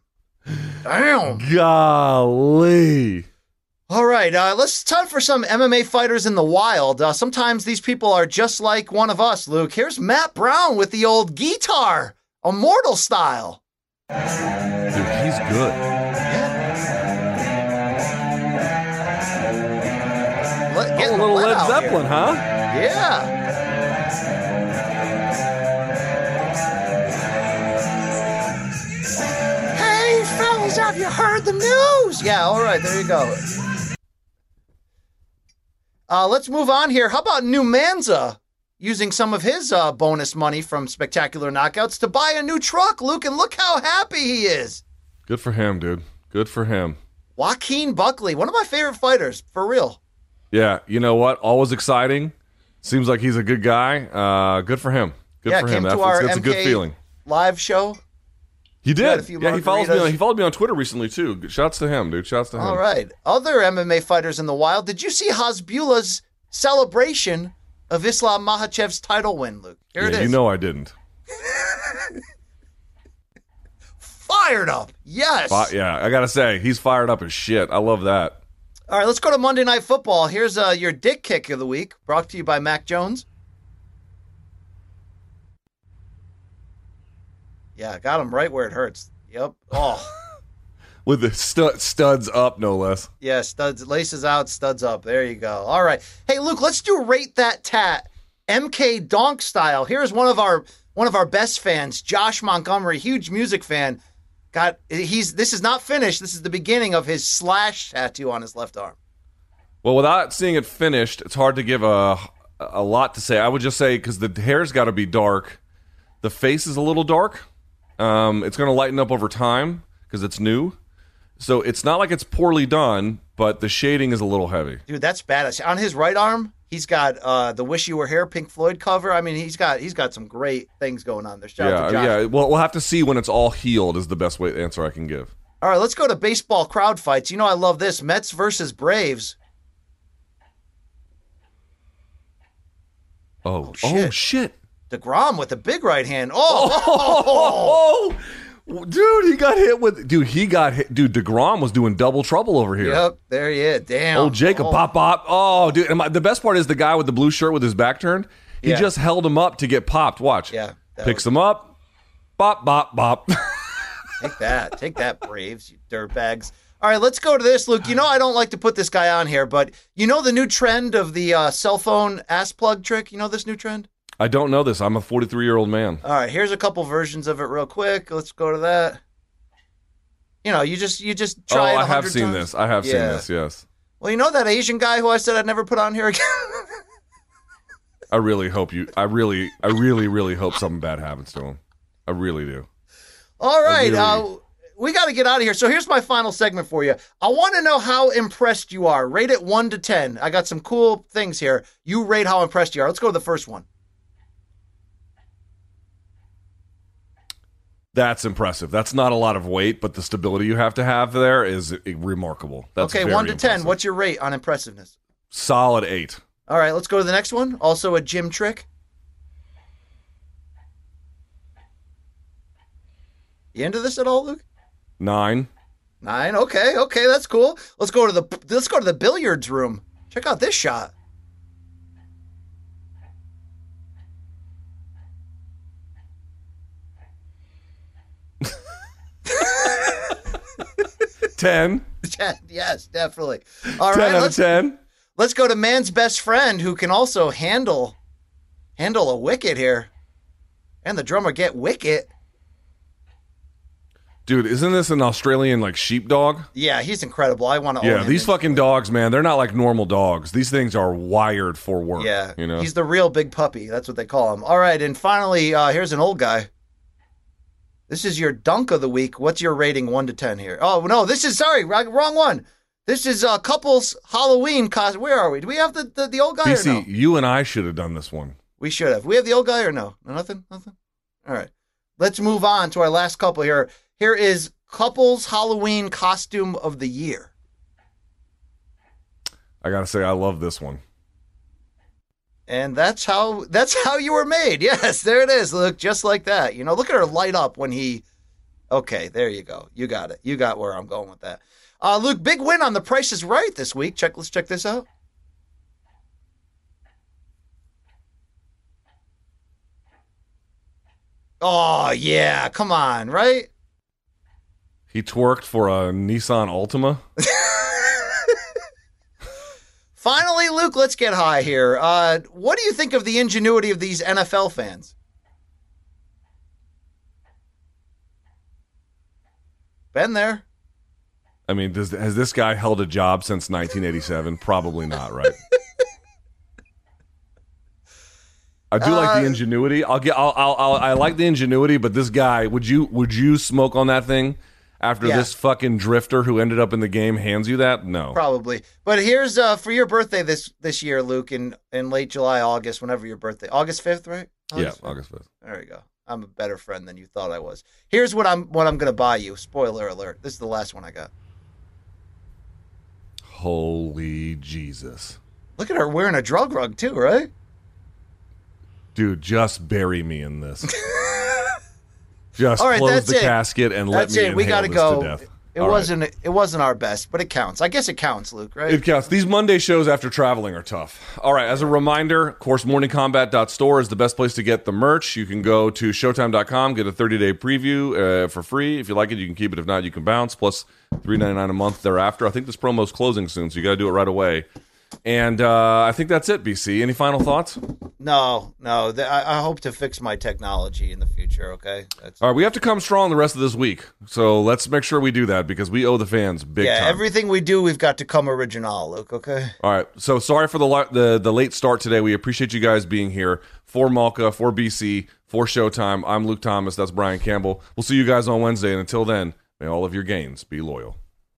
S6: Golly.
S7: All right, it's time for some MMA fighters in the wild. Sometimes these people are just like one of us, Luke. Here's Matt Brown with the old guitar, Immortal style.
S6: Dude, he's good.
S7: Yeah.
S6: A little Led Zeppelin, huh?
S7: Yeah. Hey, fellas, have you heard the news? Yeah, all right, there you go. Let's move on here. How about Numanza using some of his bonus money from Spectacular Knockouts to buy a new truck, Luke, and look how happy he is.
S6: Good for him, dude. Good for him.
S7: Joaquin Buckley, one of my favorite fighters, for real.
S6: Yeah, you know what? Always exciting. Seems like he's a good guy. Good for him. Good for him. That's a good feeling.
S7: Live show.
S6: He did. Yeah, he followed me on Twitter recently, too. Shouts to him, dude. Shouts to him.
S7: All right. Other MMA fighters in the wild. Did you see Hasbula's celebration of Islam Makhachev's title win, Luke? Here it is.
S6: You know I didn't.
S7: Fired up. Yes.
S6: Yeah, I got to say, he's fired up as shit. I love that.
S7: All right, let's go to Monday Night Football. Here's your dick kick of the week, brought to you by Mac Jones. Yeah, got him right where it hurts. Yep. Oh.
S6: With the studs up, no less.
S7: Yeah, studs, laces out, studs up. There you go. All right. Hey, Luke, let's do Rate That Tat, MK Donk style. Here's one of our best fans, Josh Montgomery, huge music fan. This is not finished. This is the beginning of his slash tattoo on his left arm.
S6: Well, without seeing it finished, it's hard to give a lot to say. I would just say, because the hair's got to be dark, the face is a little dark. It's going to lighten up over time because it's new. So it's not like it's poorly done, but the shading is a little heavy.
S7: Dude, that's badass. On his right arm, he's got the Wish You Were Here Pink Floyd cover. I mean, he's got some great things going on there. Shout out to Josh.
S6: Yeah. Well, we'll have to see when it's all healed is the best answer I can give.
S7: All right, let's go to baseball crowd fights. You know I love this. Mets versus Braves.
S6: Oh, shit.
S7: DeGrom with the big right hand.
S6: Dude, he got hit. Dude, DeGrom was doing double trouble over here.
S7: Yep, there he is. Damn.
S6: Oh, Jacob, pop. Oh, dude. And the best part is the guy with the blue shirt with his back turned. He just held him up to get popped. Watch.
S7: Yeah.
S6: Picks him up. Bop, bop, bop.
S7: Take that, Braves, you dirtbags. All right, let's go to this, Luke. You know I don't like to put this guy on here, but you know the new trend of the cell phone ass plug trick? You know this new trend?
S6: I don't know this. I'm a 43-year-old man.
S7: All right, here's a couple versions of it real quick. Let's go to that. You know, you just try it 100 times.
S6: I have seen this. I have seen this, yes.
S7: Well, you know that Asian guy who I said I'd never put on here again?
S6: I really hope really hope something bad happens to him. I really do.
S7: All right, we got to get out of here. So here's my final segment for you. I want to know how impressed you are. Rate it 1 to 10. I got some cool things here. You rate how impressed you are. Let's go to the first one.
S6: That's impressive. That's not a lot of weight, but the stability you have to have there is remarkable. That's
S7: okay,
S6: very
S7: 1 to 10.
S6: impressive.
S7: What's your rate on impressiveness?
S6: Solid 8.
S7: All right, let's go to the next one. Also a gym trick. You into this at all, Luke?
S6: 9.
S7: 9. Okay, that's cool. Let's go to the billiards room. Check out this shot.
S6: Ten.
S7: 10. Yes, definitely. All
S6: 10
S7: right,
S6: out of 10.
S7: Let's go to man's best friend, who can also handle a wicket here, and the drummer get wicket.
S6: Dude, isn't this an Australian sheepdog?
S7: Yeah, he's incredible. I want to own him.
S6: Yeah, these fucking dogs, man, they're not like normal dogs. These things are wired for work.
S7: Yeah,
S6: you know?
S7: He's the real big puppy. That's what they call him. All right, and finally, here's an old guy. This is your dunk of the week. What's your rating 1 to 10 here? Oh, no, wrong one. This is couples Halloween costume. Where are we? Do we have the old guy
S6: BC,
S7: or no?
S6: You and I should have done this one.
S7: We should have. We have the old guy or no? Nothing? All right. Let's move on to our last couple here. Here is couples Halloween costume of the year.
S6: I got to say, I love this one.
S7: And that's how you were made. Yes, there it is. Look, just like that. You know, look at her light up when he... Okay, there you go. You got it. You got where I'm going with that. Luke, big win on The Price is Right this week. Let's check this out. Oh, yeah. Come on, right?
S6: He twerked for a Nissan Altima.
S7: Finally, Luke, let's get high here. What do you think of the ingenuity of these NFL fans? Been there.
S6: I mean, has this guy held a job since 1987? Probably not, right? I do like the ingenuity. I like the ingenuity, but this guy, would you smoke on that thing after this fucking drifter who ended up in the game hands you that? No.
S7: Probably. But here's for your birthday this year, Luke, in late July, August, whenever your birthday. August 5th, right?
S6: August 5th.
S7: There you go. I'm a better friend than you thought I was. Here's what I'm going to buy you. Spoiler alert. This is the last one I got.
S6: Holy Jesus.
S7: Look at her wearing a drug rug too, right?
S6: Dude, just bury me in this. Just close the casket and let me inhale this to death.
S7: It wasn't our best, but it counts. I guess it counts, Luke, right?
S6: It counts. These Monday shows after traveling are tough. All right, as a reminder, of course, morningcombat.store is the best place to get the merch. You can go to showtime.com, get a 30-day preview for free. If you like it, you can keep it. If not, you can bounce, plus $3.99 a month thereafter. I think this promo's closing soon, so you got to do it right away. And I think that's it, BC. Any final thoughts?
S7: No. I hope to fix my technology in the future, okay?
S6: All right, we have to come strong the rest of this week. So let's make sure we do that because we owe the fans big time.
S7: Yeah, everything we do, we've got to come original, Luke, okay?
S6: All right, so sorry for the late start today. We appreciate you guys being here. For Malka, for BC, for Showtime, I'm Luke Thomas. That's Brian Campbell. We'll see you guys on Wednesday. And until then, may all of your gains be loyal.